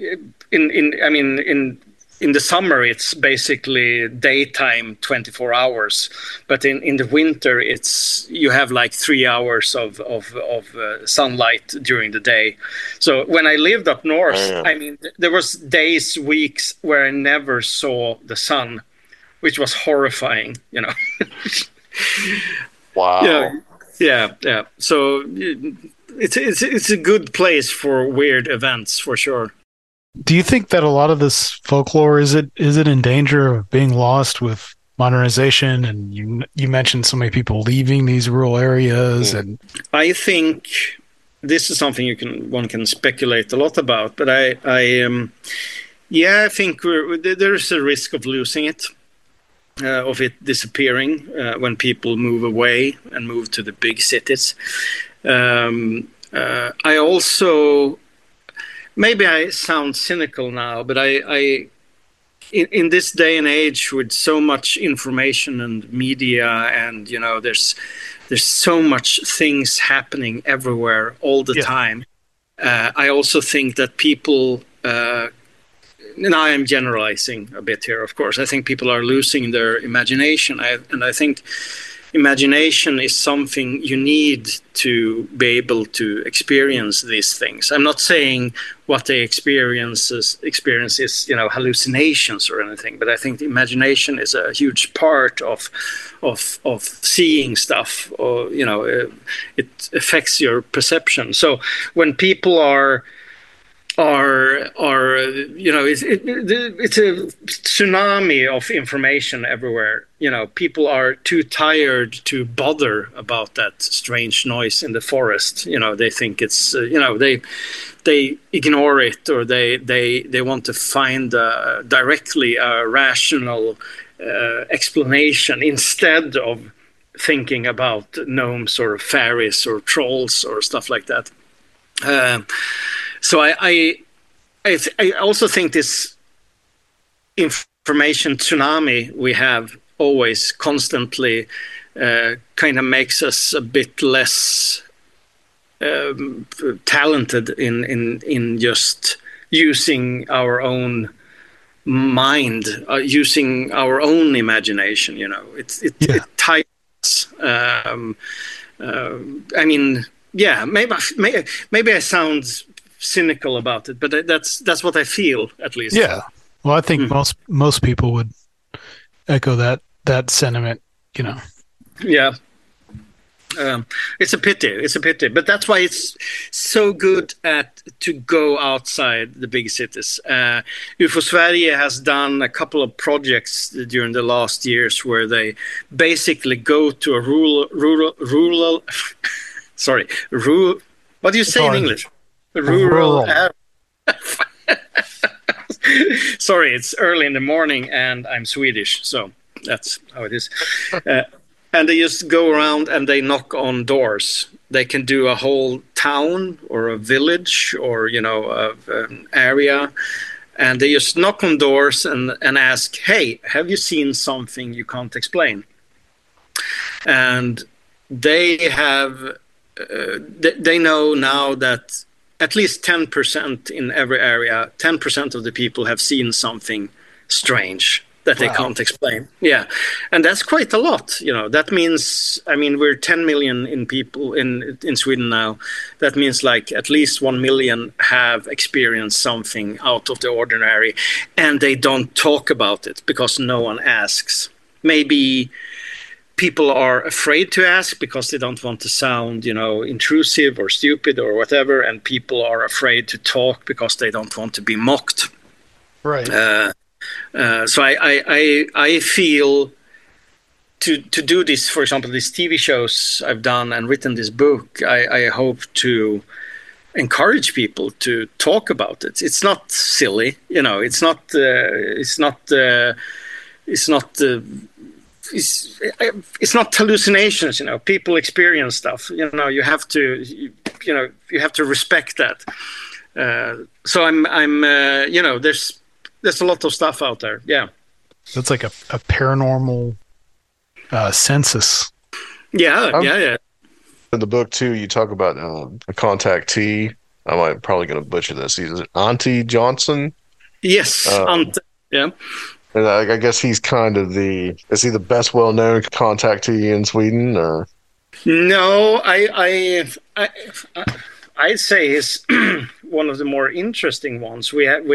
in the summer, it's basically daytime, 24 hours. But in the winter, you have like 3 hours of sunlight during the day. So when I lived up north, I mean, there was days, weeks where I never saw the sun, which was horrifying, Wow. Yeah. So it's a good place for weird events, for sure. Do you think that a lot of this folklore is it in danger of being lost with modernization? And you mentioned so many people leaving these rural areas, and I think this is something one can speculate a lot about. But Yeah, I think there is a risk of losing it, of it disappearing when people move away and move to the big cities. I also, maybe I sound cynical now, but in this day and age with so much information and media, and there's so much things happening everywhere all the time. I also think that people, now I'm generalizing a bit here, of course. I think people are losing their imagination, and I think imagination is something you need to be able to experience these things. I'm not saying what they experience is hallucinations or anything, but I think the imagination is a huge part of seeing stuff, or it affects your perception. So when people it's a tsunami of information everywhere. People are too tired to bother about that strange noise in the forest. They think it's they ignore it, or they want to find directly a rational explanation instead of thinking about gnomes or fairies or trolls or stuff like that. So I also think this information tsunami we have always constantly kind of makes us a bit less talented in just using our own mind, using our own imagination. It ties. I mean, yeah, maybe I sound cynical about it, but that's what I feel, at least. Yeah. Well, I think most people would echo that sentiment. Yeah. It's a pity, but that's why it's so good to go outside the big cities. UFO Sverige has done a couple of projects during the last years where they basically go to a rural sorry, what do you say in English? Rural area. Sorry, it's early in the morning and I'm Swedish, so that's how it is. And they just go around and they knock on doors. They can do a whole town or a village or an area, and they just knock on doors and ask, "Hey, have you seen something you can't explain?" And they have they know now that at least 10% in every area, 10% of the people have seen something strange that they can't explain. Yeah. And that's quite a lot. That means, we're 10 million in people in Sweden now. That means like at least 1 million have experienced something out of the ordinary, and they don't talk about it because no one asks. Maybe people are afraid to ask because they don't want to sound, intrusive or stupid or whatever, and people are afraid to talk because they don't want to be mocked. Right. So I feel to do this, for example, these TV shows I've done and written this book, I hope to encourage people to talk about it. It's not silly, it's not hallucinations. People experience stuff. You have to respect that. So I'm there's a lot of stuff out there. Yeah, that's like a paranormal census. Yeah. In the book too, you talk about a contactee. I'm probably going to butcher this. Is it Ante Johnson? Yes, Ante. Yeah. And I guess he's kind of is he the best well-known contactee in Sweden, or? No, I'd say he's one of the more interesting ones. We had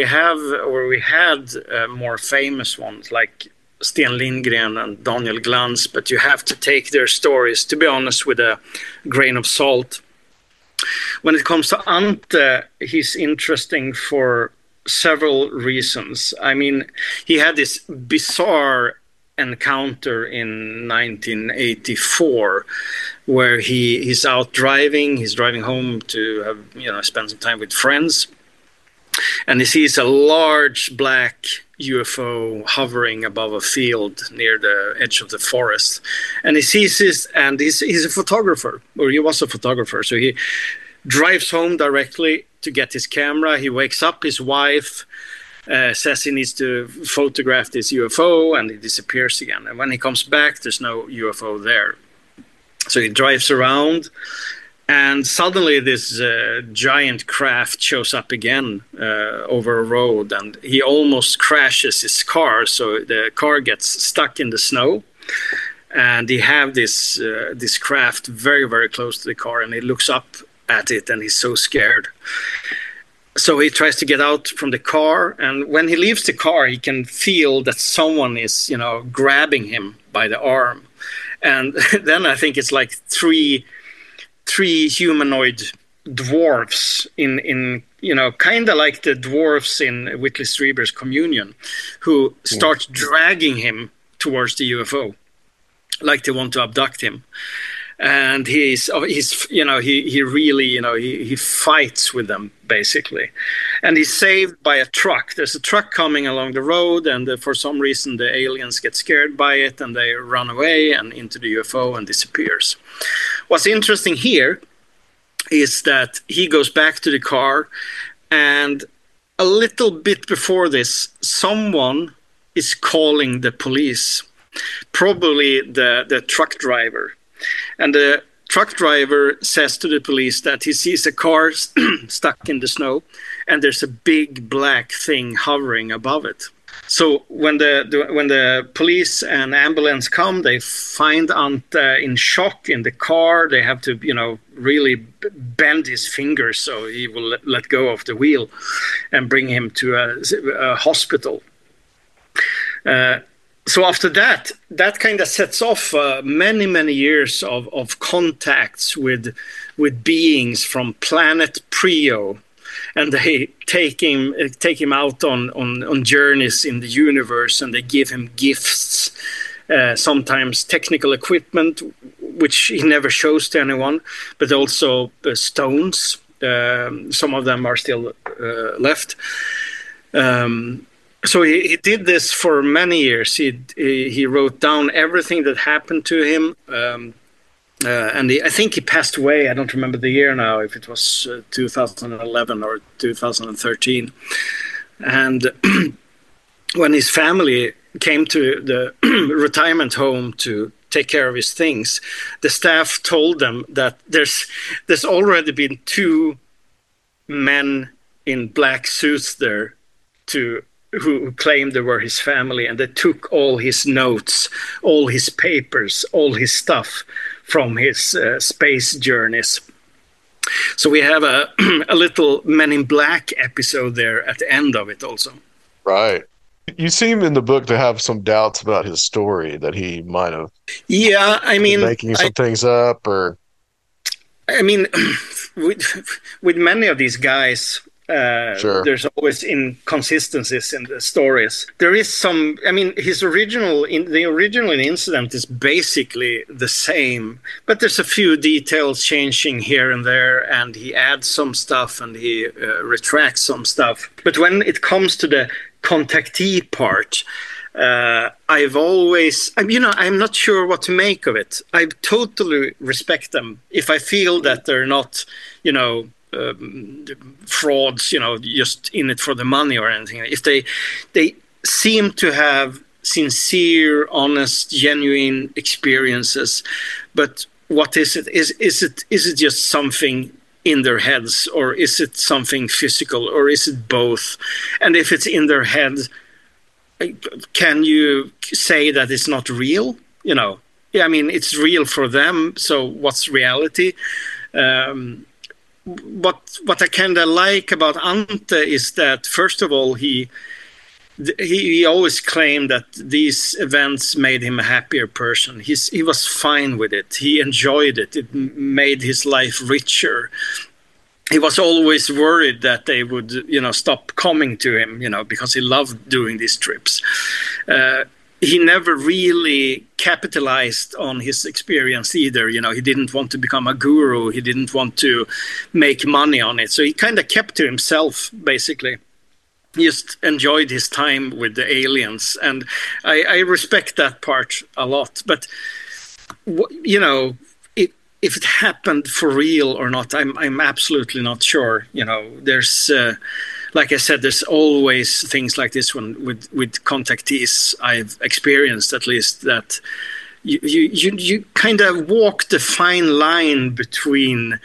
more famous ones like Sten Lindgren and Daniel Glans, but you have to take their stories, to be honest, with a grain of salt. When it comes to Ante, he's interesting for several reasons. He had this bizarre encounter in 1984 where he's out driving. He's driving home to have spend some time with friends, and he sees a large black UFO hovering above a field near the edge of the forest. And he sees this, and he's a photographer, or he was a photographer. So he drives home directly to get his camera. He wakes up his wife, says he needs to photograph this UFO, and he disappears again. And when he comes back, there's no UFO there. So he drives around, and suddenly this giant craft shows up again over a road, and he almost crashes his car. So the car gets stuck in the snow, and he have this craft very, very close to the car, and he looks up at it, and he's so scared. So he tries to get out from the car, and when he leaves the car, he can feel that someone is, grabbing him by the arm. And then I think it's like three humanoid dwarfs in kind of like the dwarfs in Whitley Strieber's Communion, who start dragging him towards the UFO, like they want to abduct him. And he fights with them basically, and he's saved by a truck. There's a truck coming along the road, and for some reason the aliens get scared by it, and they run away and into the UFO and disappears. What's interesting here is that he goes back to the car, and a little bit before this, someone is calling the police, probably the truck driver. And the truck driver says to the police that he sees a car stuck in the snow, and there's a big black thing hovering above it. So when the police and ambulance come, they find Ante in shock in the car. They have to, really bend his fingers so he will let go of the wheel, and bring him to a hospital. So after that kind of sets off many, many years of contacts with beings from planet Prio, and they take him out on journeys in the universe, and they give him gifts, sometimes technical equipment, which he never shows to anyone, but also stones. Some of them are still left. So he did this for many years. He wrote down everything that happened to him, and I think he passed away. I don't remember the year now, if it was 2011 or 2013. And when his family came to the retirement home to take care of his things, the staff told them that there's already been 2 men in black suits there who claimed they were his family, and they took all his notes, all his papers, all his stuff from his space journeys. So we have a little Men in Black episode there at the end of it also. Right. You seem in the book to have some doubts about his story, that he might have been making some things up, or... I mean, with many of these guys... Sure. There's always inconsistencies in the stories. There is some. I mean, the original incident is basically the same, but there's a few details changing here and there, and he adds some stuff and he retracts some stuff. But when it comes to the contactee part, I've always, I'm not sure what to make of it. I totally respect them if I feel that they're not, frauds, just in it for the money or anything. If they seem to have sincere, honest, genuine experiences, but what is it? Is it just something in their heads, or is it something physical, or is it both? And if it's in their head, can you say that it's not real? It's real for them. So what's reality? What I kind of like about Ante is that, first of all, he always claimed that these events made him a happier person. He was fine with it. He enjoyed it. It made his life richer. He was always worried that they would, stop coming to him, because he loved doing these trips. He never really capitalized on his experience either. He didn't want to become a guru. He didn't want to make money on it. So he kind of kept to himself, basically. just enjoyed his time with the aliens, and I respect that part a lot. But you know, if it happened for real or not, I'm absolutely not sure. You know, there's like I said, there's always things like this one with contactees. I've experienced, at least, that you kind of walk the fine line between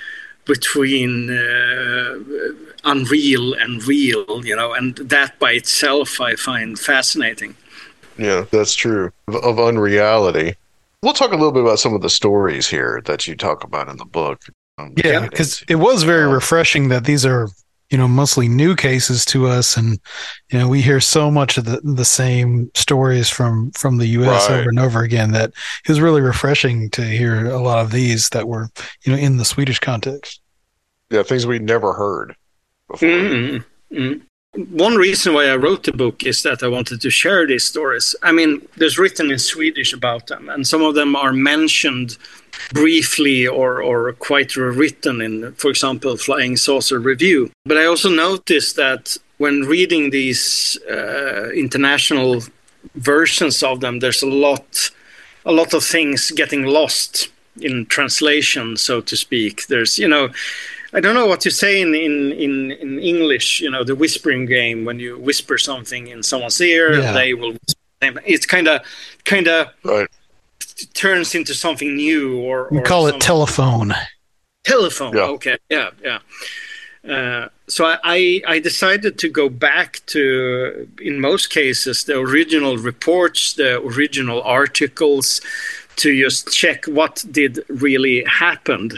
unreal and real, you know, and that by itself I find fascinating. Yeah, that's true. Of unreality. We'll talk a little bit about some of the stories here that you talk about in the book. Yeah, because it was very refreshing that these are, you know, mostly new cases to us, and you know, we hear so much of the same stories from the U.S. over and over again that it was really refreshing to hear a lot of these that were, you know, in the Swedish context. Yeah, things we'd never heard before. Mm-hmm. Mm-hmm. One reason why I wrote the book is that I wanted to share these stories. I mean, there's written in Swedish about them, and some of them are mentioned briefly or quite rewritten in, for example, Flying Saucer Review. But I also noticed that when reading these international versions of them, there's a lot of things getting lost in translation, so to speak. There's, you know, I don't know what to say in English, you know, the whispering game, when you whisper something in someone's ear, they will whisper. It's kind of right. turns into something new, or we call it telephone. Telephone, yeah. Okay, yeah. So I decided to go back to, in most cases, the original reports, the original articles, to just check what did really happen.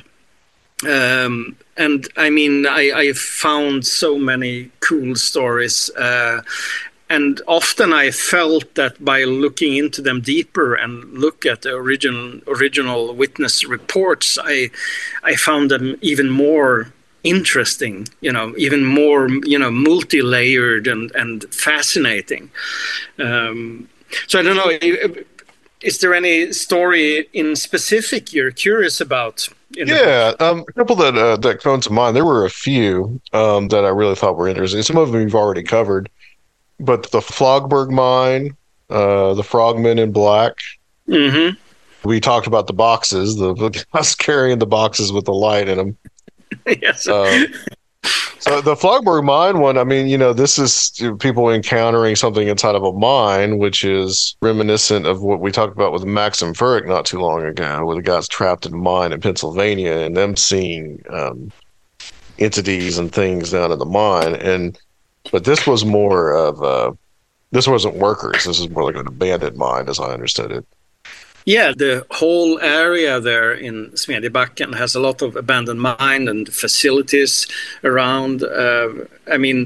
And I mean, I found so many cool stories, and often I felt that by looking into them deeper and look at the original witness reports, I found them even more interesting, you know, even more, you know, multi-layered and fascinating. So I don't know, is there any story in specific you're curious about? Yeah, a couple that come to mind. There were a few that I really thought were interesting. Some of them you've already covered, but the Flogberg mine, the Frogmen in Black. Mm-hmm. We talked about the boxes, the guys carrying the boxes with the light in them. Yes. So the Flogberg mine one, I mean, you know, this is people encountering something inside of a mine, which is reminiscent of what we talked about with Maxim Furyk not too long ago, where the guy's trapped in a mine in Pennsylvania and them seeing entities and things down in the mine. But this was more of this wasn't workers. This is more like an abandoned mine, as I understood it. Yeah, the whole area there in Smedjebacken has a lot of abandoned mine and facilities around. I mean,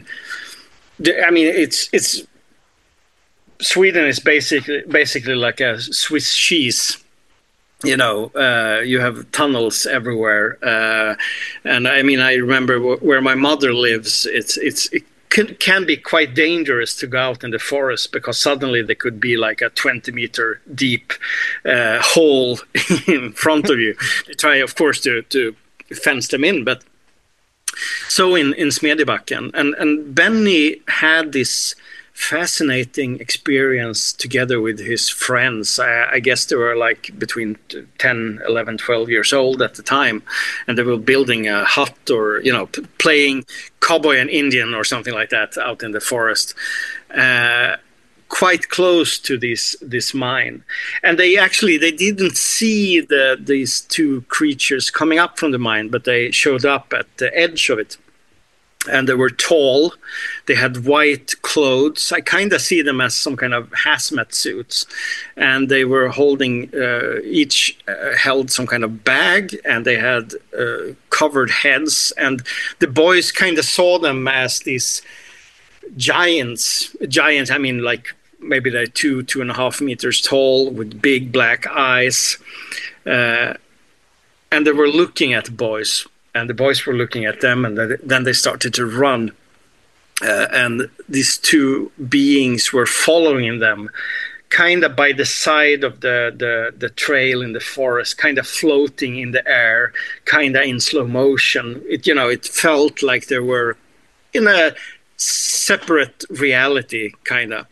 it's Sweden is basically like a Swiss cheese. You know, you have tunnels everywhere, and I mean, I remember where my mother lives. It can be quite dangerous to go out in the forest, because suddenly there could be like a 20-meter deep hole in front of you. They try, of course, to fence them in, but so in Smedjebacken. And Benny had this fascinating experience together with his friends. I guess they were like between 10, 11, 12 years old at the time, and they were building a hut, or, you know, playing cowboy and Indian or something like that out in the forest, quite close to this mine. And they didn't see these two creatures coming up from the mine, but they showed up at the edge of it. And they were tall. They had white clothes. I kind of see them as some kind of hazmat suits. And they were holding, each held some kind of bag, and they had covered heads. And the boys kind of saw them as these giants. I mean, like maybe they're 2.5 meters tall with big black eyes. And they were looking at the boys. And the boys were looking at them, and then they started to run. And these two beings were following them, kind of by the side of the trail in the forest, kind of floating in the air, kind of in slow motion. It felt like they were in a separate reality, kind of.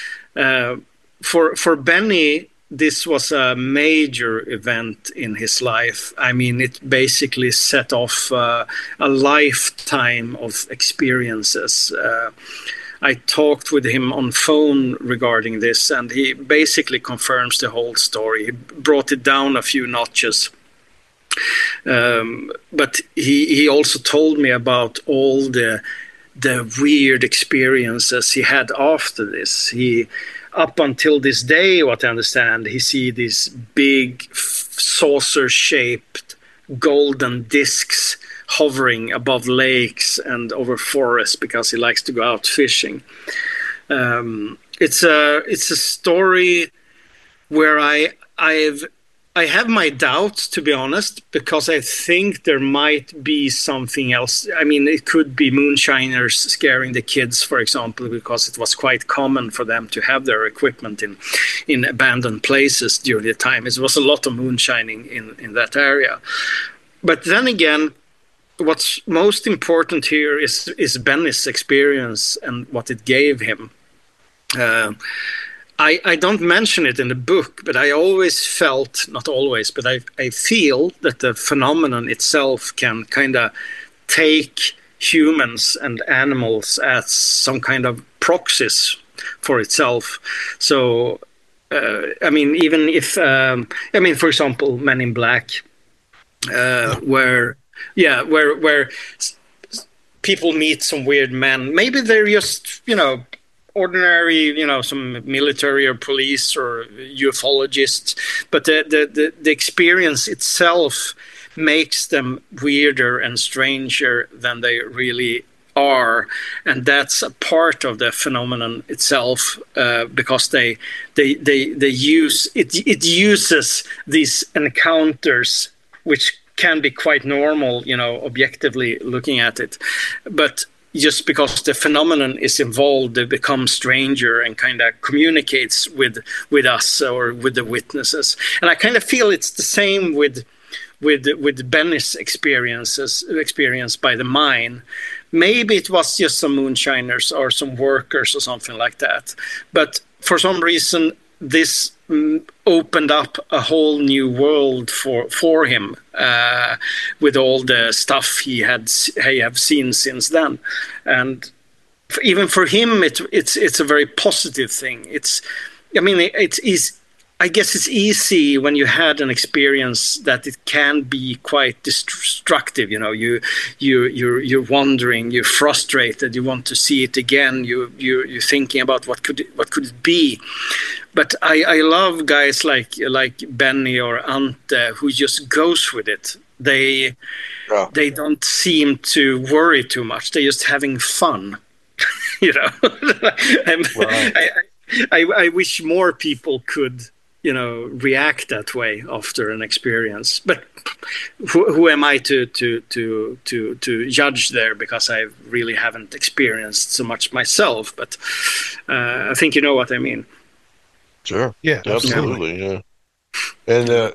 For Benny, this was a major event in his life. I mean, it basically set off a lifetime of experiences. I talked with him on phone regarding this, and he basically confirms the whole story. He brought it down a few notches. But he also told me about all the weird experiences he had after this. Up until this day, what I understand, he see these big saucer-shaped golden discs hovering above lakes and over forests because he likes to go out fishing. It's a story where I have my doubts, to be honest, because I think there might be something else. I mean, it could be moonshiners scaring the kids, for example, because it was quite common for them to have their equipment in abandoned places during the time. It was a lot of moonshining in that area. But then again, what's most important here is Benny's experience and what it gave him. I don't mention it in the book, but I always felt, not always, but I feel that the phenomenon itself can kind of take humans and animals as some kind of proxies for itself. So, I mean, even if, for example, Men in Black, where people meet some weird men, maybe they're just, ordinary, some military or police or ufologists, but the experience itself makes them weirder and stranger than they really are, and that's a part of the phenomenon itself, because they use it. It uses these encounters, which can be quite normal, objectively looking at it, but just because the phenomenon is involved, they become stranger and kind of communicates with us or with the witnesses. And I kind of feel it's the same with Benny's experience by the mine. Maybe it was just some moonshiners or some workers or something like that. But for some reason, this opened up a whole new world for him, with all the stuff he have seen since then, and even for him, it's a very positive thing. I guess it's easy when you had an experience that it can be quite destructive. You're wondering, you're frustrated, you want to see it again. You're thinking about what could it be. But I love guys like Benny or Ante who just goes with it. They don't seem to worry too much. They're just having fun. I wish more people could react that way after an experience. But who am I to judge there, because I really haven't experienced so much myself. But I think you know what I mean. Sure. Yeah, absolutely. Yeah. And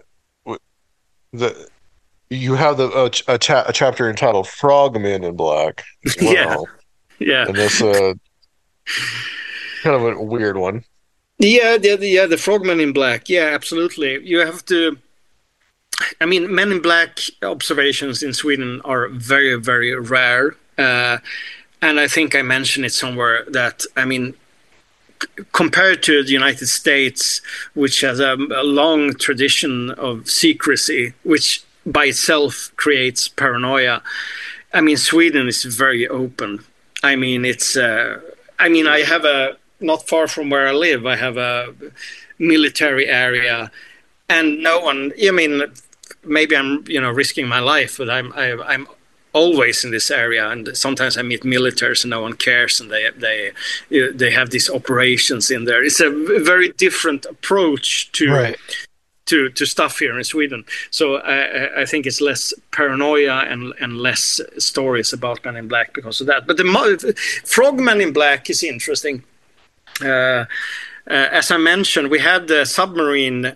you have a chapter entitled "Frogmen in Black" as well. Yeah. And that's kind of a weird one. Yeah, the Frogmen in Black. Yeah, absolutely. You have to. I mean, Men in Black observations in Sweden are very, very rare, and I think I mentioned it somewhere that, I mean, compared to the United States, which has a long tradition of secrecy, which by itself creates paranoia, I mean, Sweden is very open. I mean, I have not far from where I live, I have a military area, and no one, maybe I'm, risking my life, but I'm always in this area, and sometimes I meet militaries and no one cares, and they have these operations in there. It's a very different approach to stuff here in Sweden. So I think it's less paranoia and less stories about Men in Black because of that. But the Frogmen in Black is interesting. As I mentioned, we had the submarine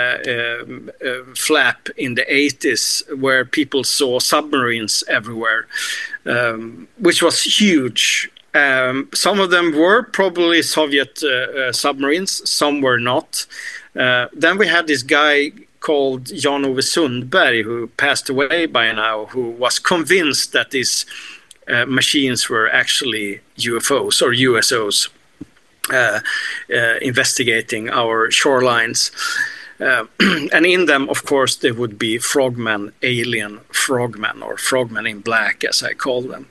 flap in the 80s where people saw submarines everywhere, which was huge. Some of them were probably Soviet submarines, some were not. Then we had this guy called Jan-Ove Sundberg, who passed away by now, who was convinced that these machines were actually UFOs or USOs investigating our shorelines. And in them, of course, there would be frogmen, alien frogmen, or frogmen in black, as I call them.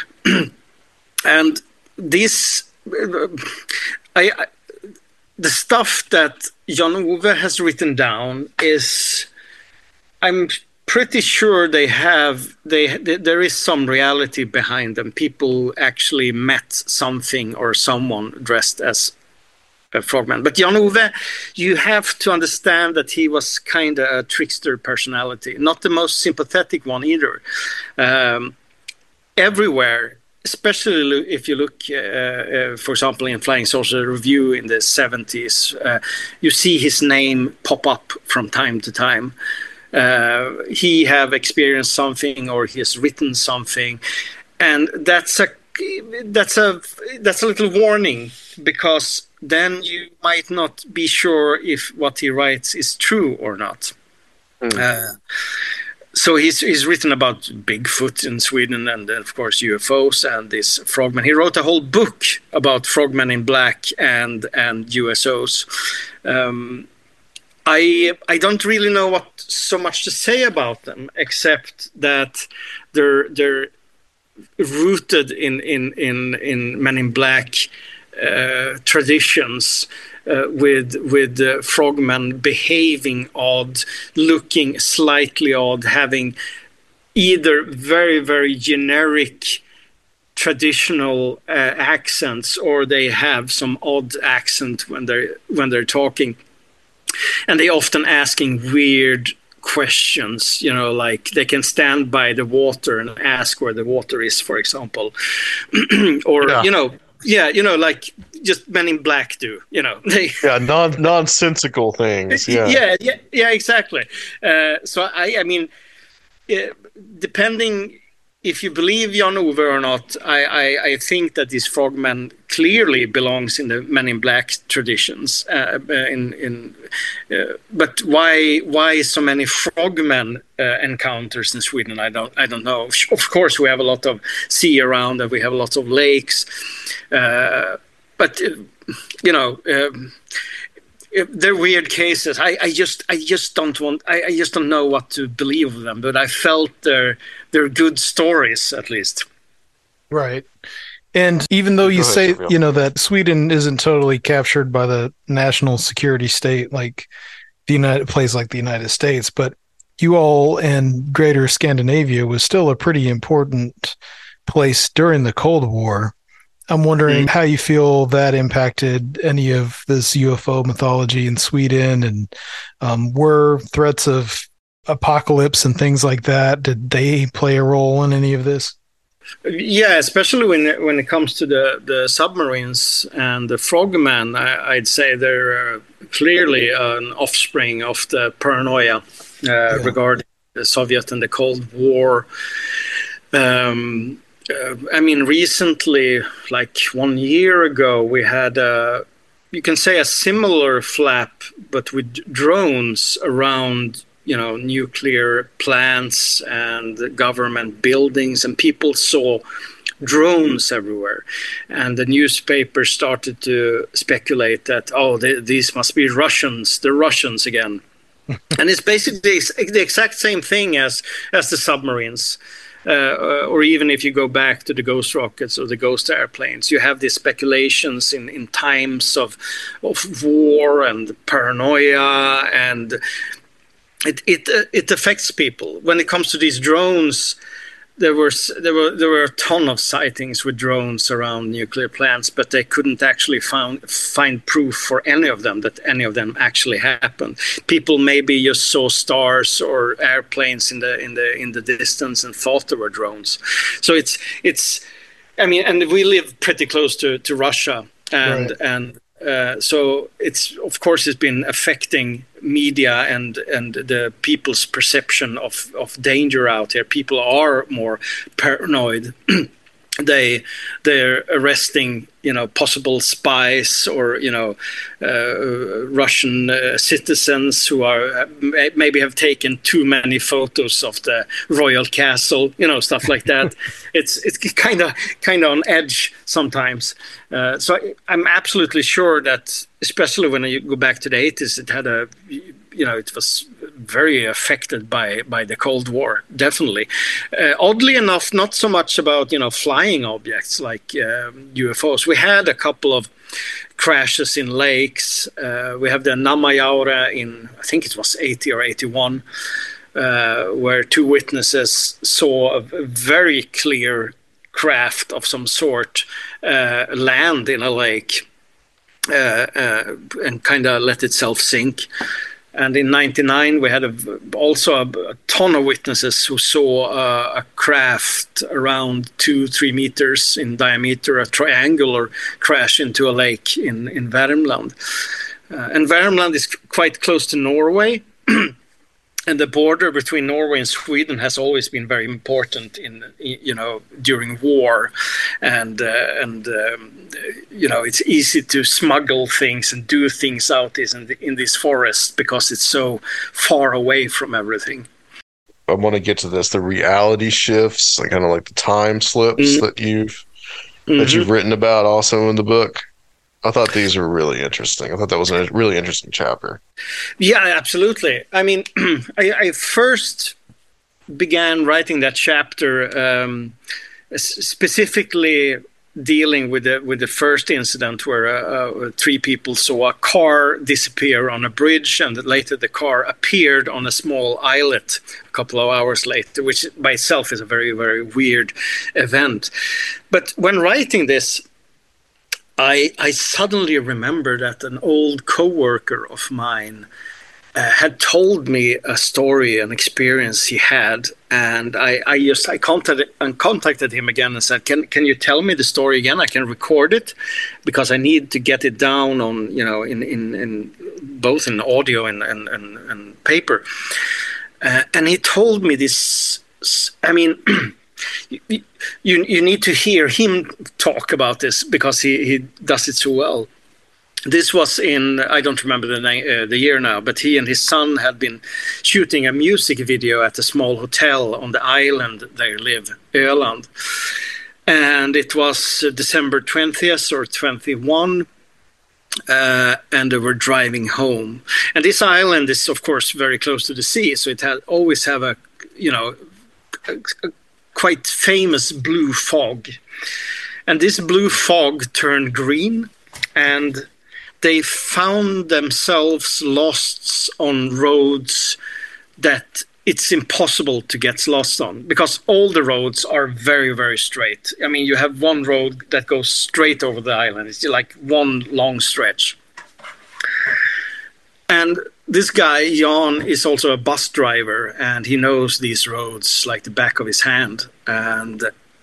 And this, the stuff that Jan-Ove has written down is, I'm pretty sure there is some reality behind them. People actually met something or someone dressed as a frogman. But Jan-Ove, you have to understand that he was kind of a trickster personality, not the most sympathetic one either. Everywhere, especially if you look, for example, in Flying Saucer Review in the 70s, you see his name pop up from time to time. He have experienced something, or he has written something, and that's a little warning, because then you might not be sure if what he writes is true or not. So he's written about Bigfoot in Sweden, and of course UFOs and this frogman. He wrote a whole book about frogmen in black and USOs. I don't really know what so much to say about them, except that they're rooted in Men in Black traditions, with frogmen behaving odd, looking slightly odd, having either very, very generic traditional accents, or they have some odd accent when they're talking. And they often asking weird questions, like they can stand by the water and ask where the water is, for example. Or, like just Men in Black do, nonsensical things. Yeah, exactly. So I mean, depending if you believe Jan-Ove or not, I think that this frogman clearly belongs in the Men in Black traditions. But why so many frogmen encounters in Sweden? I don't know. Of course, we have a lot of sea around, and we have lots of lakes. But they're weird cases. I just don't know what to believe of them. But I felt they're good stories, at least. Right. And even though you say, that Sweden isn't totally captured by the national security state like the place like the United States, but you all and Greater Scandinavia was still a pretty important place during the Cold War. I'm wondering how you feel that impacted any of this UFO mythology in Sweden, and were threats of apocalypse and things like that, did they play a role in any of this? Yeah, especially when it comes to the submarines and the frogmen, I'd say they're clearly an offspring of the paranoia regarding the Soviet and the Cold War. I mean, recently, like 1 year ago, we had you can say a similar flap, but with drones around, nuclear plants and government buildings, and people saw drones everywhere. And the newspaper started to speculate that, these must be Russians, the Russians again. And it's basically the exact same thing as the submarines. Or even if you go back to the ghost rockets or the ghost airplanes, you have these speculations in times of war and paranoia, and it affects people. When it comes to these drones, there were a ton of sightings with drones around nuclear plants, but they couldn't actually find proof for any of them that any of them actually happened. People maybe just saw stars or airplanes in the distance and thought there were drones. So it's I mean, and we live pretty close to Russia, and Right. and so it's been affecting media and the people's perception of danger out here. People are more paranoid. they're arresting, possible spies or Russian citizens who are maybe have taken too many photos of the royal castle, stuff like that. It's kind of on edge sometimes. So I'm absolutely sure that, especially when you go back to the 80s, it had it was very affected by the Cold War, definitely. Oddly enough, not so much about flying objects like UFOs. We had a couple of crashes in lakes. We have the Namajaura in, I think it was 80 or 81, where two witnesses saw a very clear craft of some sort land in a lake and kind of let itself sink. And in 99, we had also a ton of witnesses who saw a craft around 2-3 meters in diameter, a triangular crash into a lake in Värmland. And Värmland is quite close to Norway. And the border between Norway and Sweden has always been very important during war, and it's easy to smuggle things and do things out in this forest because it's so far away from everything. I want to get to this, the reality shifts, kind of like the time slips that you've written about also in the book. I thought these were really interesting. I thought that was a really interesting chapter. Yeah, absolutely. I mean, I first began writing that chapter specifically dealing with the first incident where 3 people saw a car disappear on a bridge, and later the car appeared on a small islet a couple of hours later, which by itself is a very, very weird event. But when writing this, I suddenly remembered that an old coworker of mine had told me a story, an experience he had, and I contacted him again and said, "Can you tell me the story again? I can record it because I need to get it down on in both in audio and paper." And he told me this. I mean. You need to hear him talk about this because he does it so well. This was in, I don't remember the year now, but he and his son had been shooting a music video at a small hotel on the island they live, Öland. And it was December 20th or 21, and they were driving home. And this island is, of course, very close to the sea, so it always have a quite famous blue fog. And this blue fog turned green, and they found themselves lost on roads that it's impossible to get lost on because all the roads are very, very straight. I mean, you have one road that goes straight over the island. It's like one long stretch. And this guy, Jan, is also a bus driver, and he knows these roads like the back of his hand. And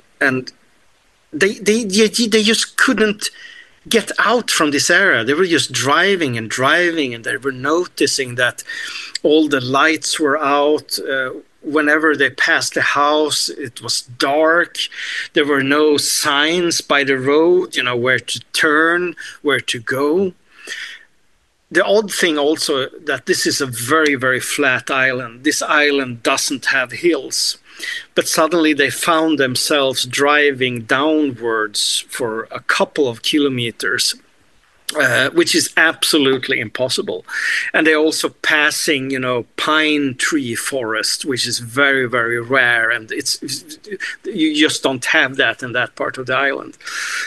they just couldn't get out from this area. They were just driving, and they were noticing that all the lights were out. Whenever they passed the house, it was dark. There were no signs by the road, where to turn, where to go. The odd thing also that this is a very, very flat island. This island doesn't have hills. But suddenly they found themselves driving downwards for a couple of kilometers, which is absolutely impossible. And they're also passing, pine tree forest, which is very, very rare. And you just don't have that in that part of the island.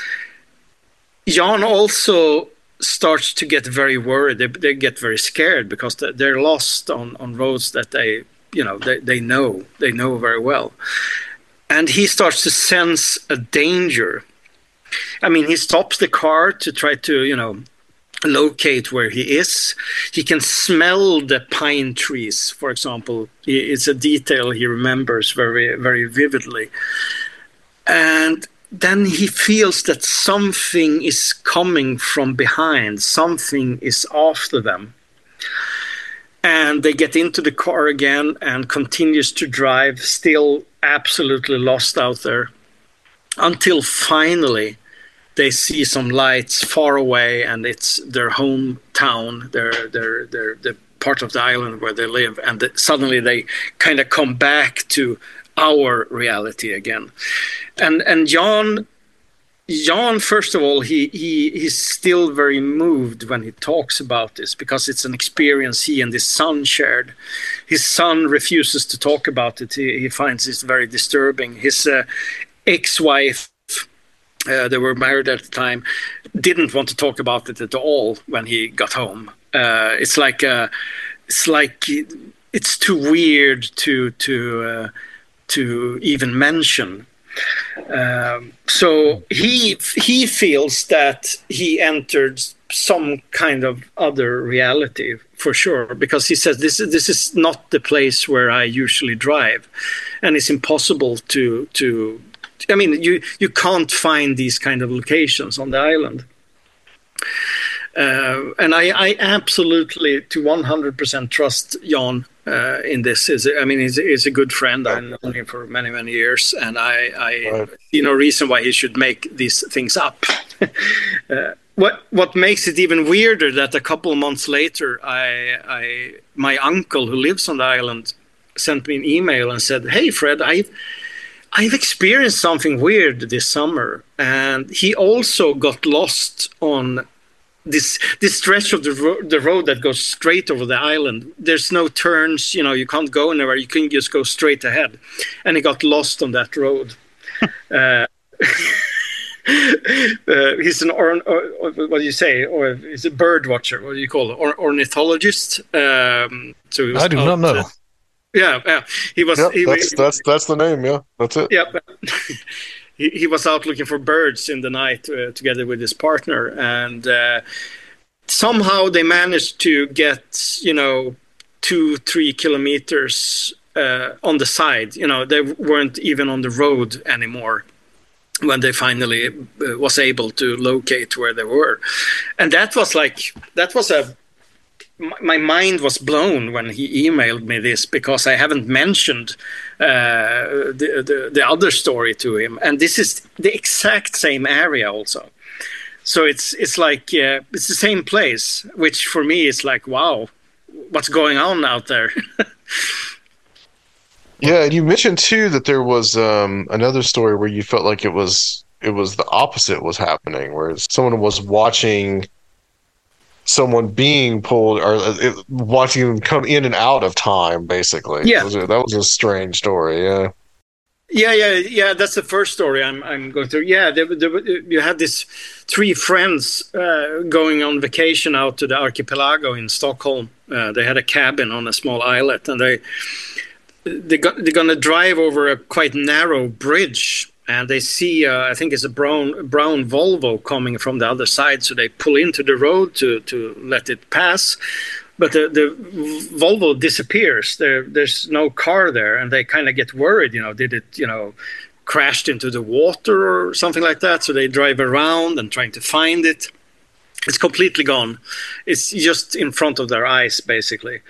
Jan also starts to get very worried. They get very scared because they're lost on roads that they know very well. And he starts to sense a danger. I mean, he stops the car to try to, locate where he is. He can smell the pine trees, for example. It's a detail he remembers very, very vividly. And then he feels that something is coming from behind. Something is after them. And they get into the car again and continues to drive, still absolutely lost out there. until finally they see some lights far away, and it's their hometown, the part of the island where they live, and suddenly they kind of come back to our reality again. And Jan, first of all, he's still very moved when he talks about this, because it's an experience he and his son shared. His son refuses to talk about it. He finds it very disturbing. His ex-wife, they were married at the time, didn't want to talk about it at all when he got home. It's like it's too weird to even mention. So he feels that he entered some kind of other reality for sure, because he says this is not the place where I usually drive, and it's impossible to I mean, you can't find these kind of locations on the island. And I absolutely, to 100% trust Jan in this. He's a good friend. I've known him for many, many years, and I see no reason why he should make these things up. What makes it even weirder that a couple of months later, my uncle who lives on the island sent me an email and said, "Hey, Fred, I've experienced something weird this summer," and he also got lost on this stretch of the road that goes straight over the island. There's no turns, you can't go anywhere. You can just go straight ahead, and he got lost on that road. He's an what do you say? Or he's a bird watcher. What do you call it? Ornithologist. So I do not know. Yeah. He was. Yep, that's the name. Yeah, that's it. Yeah. He was out looking for birds in the night together with his partner, and somehow they managed to get 2-3 kilometers on the side. They weren't even on the road anymore when they finally was able to locate where they were. And my mind was blown when he emailed me this, because I haven't mentioned the other story to him, and this is the exact same area also. So it's like it's the same place, which for me is like, wow, what's going on out there? Yeah, and you mentioned too that there was another story where you felt like it was the opposite was happening, where someone was watching someone being pulled, or watching them come in and out of time, basically. Yeah, that was a strange story. Yeah. That's the first story I'm going through. Yeah, you had these 3 friends going on vacation out to the archipelago in Stockholm. They had a cabin on a small islet, and they're going to drive over a quite narrow bridge. And they see, I think it's a brown Volvo coming from the other side. So they pull into the road to let it pass. But the Volvo disappears. There's no car there. And they kind of get worried, did it, crashed into the water or something like that? So they drive around and trying to find it. It's completely gone. It's just in front of their eyes, basically.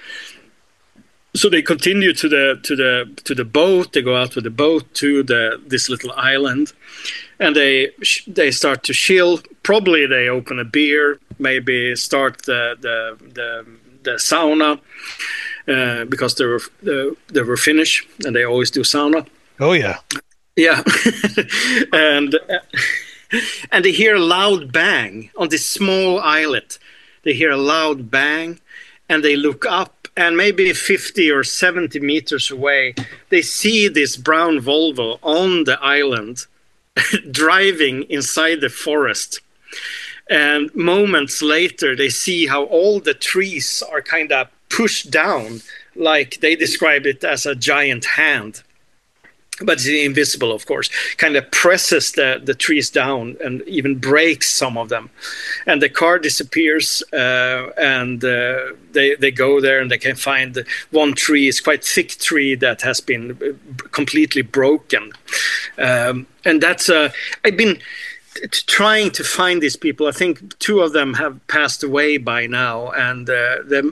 So they continue to the boat. They go out with the boat to this little island, and they start to chill. Probably they open a beer, maybe start the sauna, because they were Finnish and they always do sauna. Oh yeah, yeah, and they hear a loud bang on this small islet. They hear a loud bang, and they look up. And maybe 50 or 70 meters away, they see this brown Volvo on the island driving inside the forest. And moments later, they see how all the trees are kind of pushed down, like they describe it as a giant hand. But it's invisible, of course, kind of presses the trees down and even breaks some of them. And the car disappears, and they go there and they can find one tree. It's quite thick tree that has been completely broken. And that's I've been trying to find these people. I think 2 of them have passed away by now, and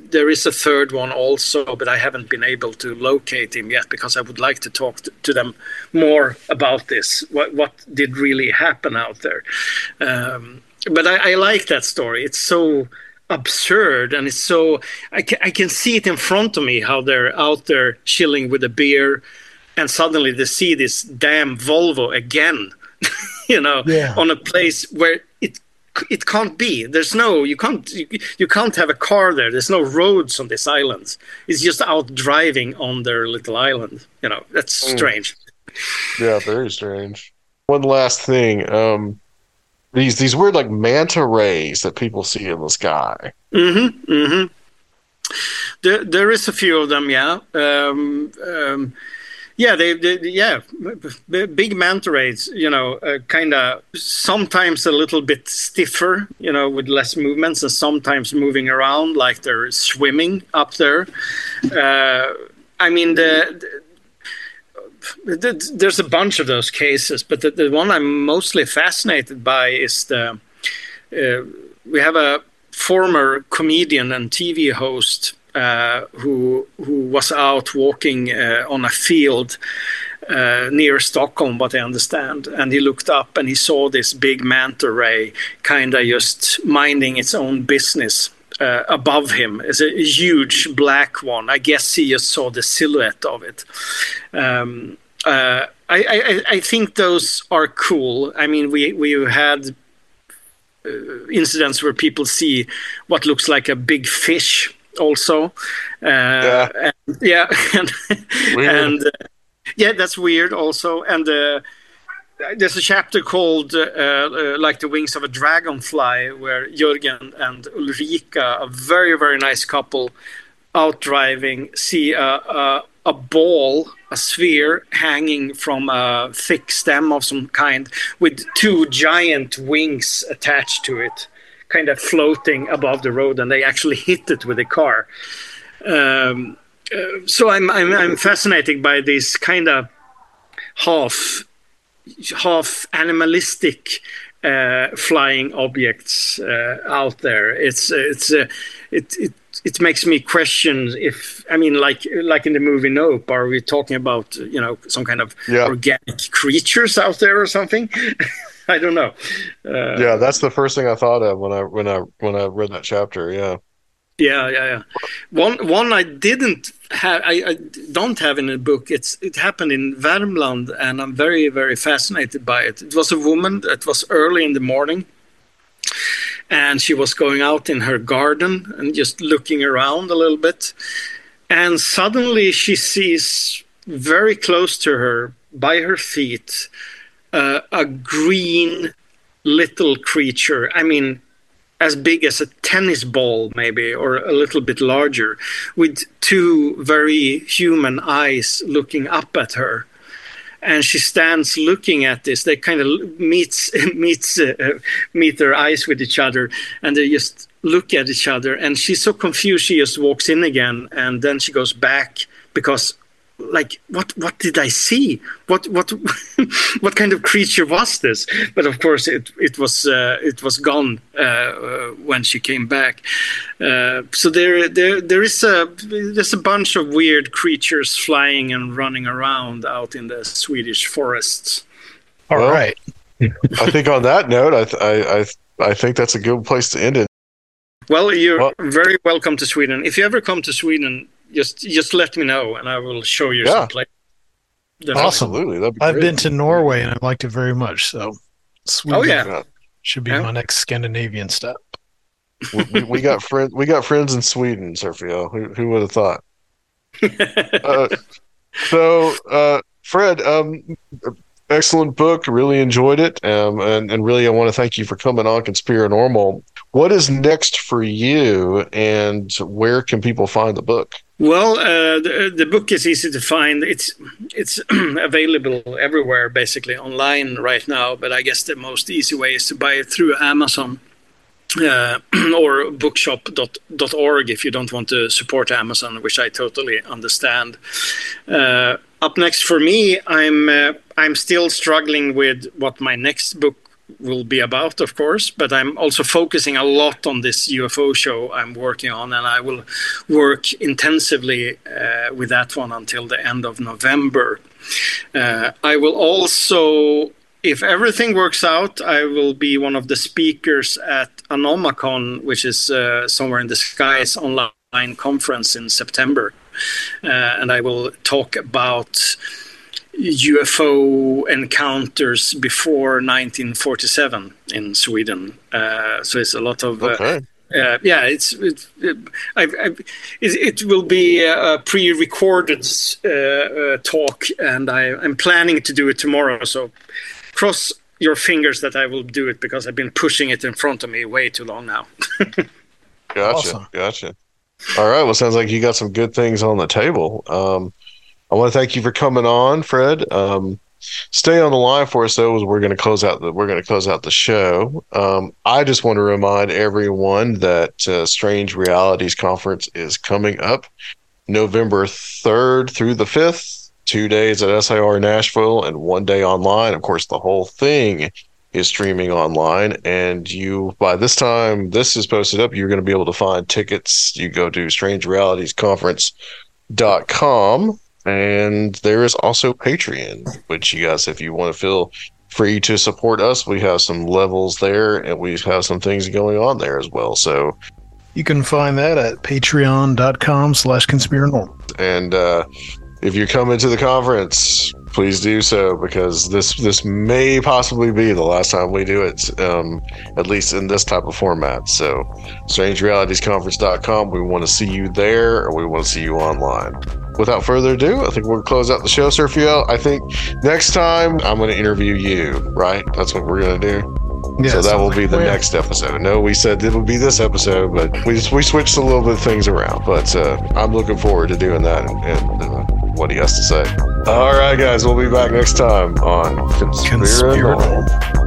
there is a third one also, but I haven't been able to locate him yet because I would like to talk to them more about this. What did really happen out there? But I like that story. It's so absurd, and it's so I can see it in front of me how they're out there chilling with a beer, and suddenly they see this damn Volvo again, on a place where it can't be. There's no, you can't have a car there. There's no roads on this island. It's just out driving on their little island. That's strange. Yeah, very strange. One last thing. These weird like manta rays that people see in the sky. Mm-hmm. Mm-hmm. There is a few of them. Yeah. Big manta rays, kind of sometimes a little bit stiffer, with less movements, and sometimes moving around like they're swimming up there. There's a bunch of those cases, but the one I'm mostly fascinated by is we have a former comedian and TV host who was out walking on a field near Stockholm, what I understand, and he looked up and he saw this big manta ray kind of just minding its own business above him. It's a huge black one. I guess he just saw the silhouette of it. I think those are cool. I mean, we had incidents where people see what looks like a big fish also. And that's weird also. And there's a chapter called Like the Wings of a Dragonfly, where Jürgen and Ulrika, a very, very nice couple, out driving, see a ball, a sphere, hanging from a thick stem of some kind with two giant wings attached to it, kind of floating above the road, and they actually hit it with a car. So I'm fascinated by these kind of half animalistic flying objects out there. It makes me question if, like in the movie Nope, are we talking about some kind of organic creatures out there or something? I don't know. That's the first thing I thought of when I read that chapter. Yeah. One I didn't have, I don't have in the book. It happened in Värmland, and I'm very, very fascinated by it. It was a woman. It was early in the morning, and she was going out in her garden and just looking around a little bit, and suddenly she sees very close to her, by her feet, a green little creature. As big as a tennis ball, maybe, or a little bit larger, with two very human eyes looking up at her. And she stands looking at this. They kind of meet their eyes with each other, and they just look at each other. And she's so confused, she just walks in again, and then she goes back because, like, what did I see? What kind of creature was this? But of course, it was gone when she came back. So there's a bunch of weird creatures flying and running around out in the Swedish forests. All right. I think on that note, I think that's a good place to end it. Well, you're very welcome to Sweden. If you ever come to Sweden, just let me know, and I will show you some place. Awesome. Absolutely. I've been to Norway, and I liked it very much. So, Sweden should be my next Scandinavian step. we got friends. We got friends in Sweden, Sergio. Who would have thought? Fred, excellent book. Really enjoyed it, and really, I want to thank you for coming on Conspiranormal. What is next for you, and where can people find the book? Well, the book is easy to find. It's available everywhere, basically online right now. But I guess the most easy way is to buy it through Amazon or bookshop.org if you don't want to support Amazon, which I totally understand. Up next for me, I'm still struggling with what my next book will be about, of course, but I'm also focusing a lot on this UFO show I'm working on, and I will work intensively with that one until the end of November. I will also, if everything works out, I will be one of the speakers at Anomacon, which is Somewhere in the Skies online conference in September. And I will talk about UFO encounters before 1947 in Sweden. So it's a lot of... it will be a pre-recorded talk, and I'm planning to do it tomorrow. So cross your fingers that I will do it, because I've been pushing it in front of me way too long now. Gotcha. All right. Well, sounds like you got some good things on the table. I want to thank you for coming on, Fred. Stay on the line for us, though, as we're going to close out the show. I just want to remind everyone that Strange Realities Conference is coming up November 3rd through the 5th, 2 days at SIR Nashville and 1 day online. Of course, the whole thing is streaming online, and by this time this is posted up, you're going to be able to find tickets. You go to strangerealitiesconference.com. And there is also Patreon, which you guys, if you want to feel free to support us, we have some levels there, and we have some things going on there as well. So you can find that at patreon.com/conspiranormal. And if you're coming to the conference, please do so, because this may possibly be the last time we do it, at least in this type of format. So strangerealitiesconference.com, we want to see you there, or we want to see you online. Without further ado, I think we'll close out the show, Sir Fiel. I think next time I'm going to interview you, right? That's what we're going to do. Yeah, so that will be the next episode. No, we said it would be this episode, but we switched a little bit of things around. But I'm looking forward to doing that and what he has to say. All right, guys, we'll be back next time on Conspiranormal.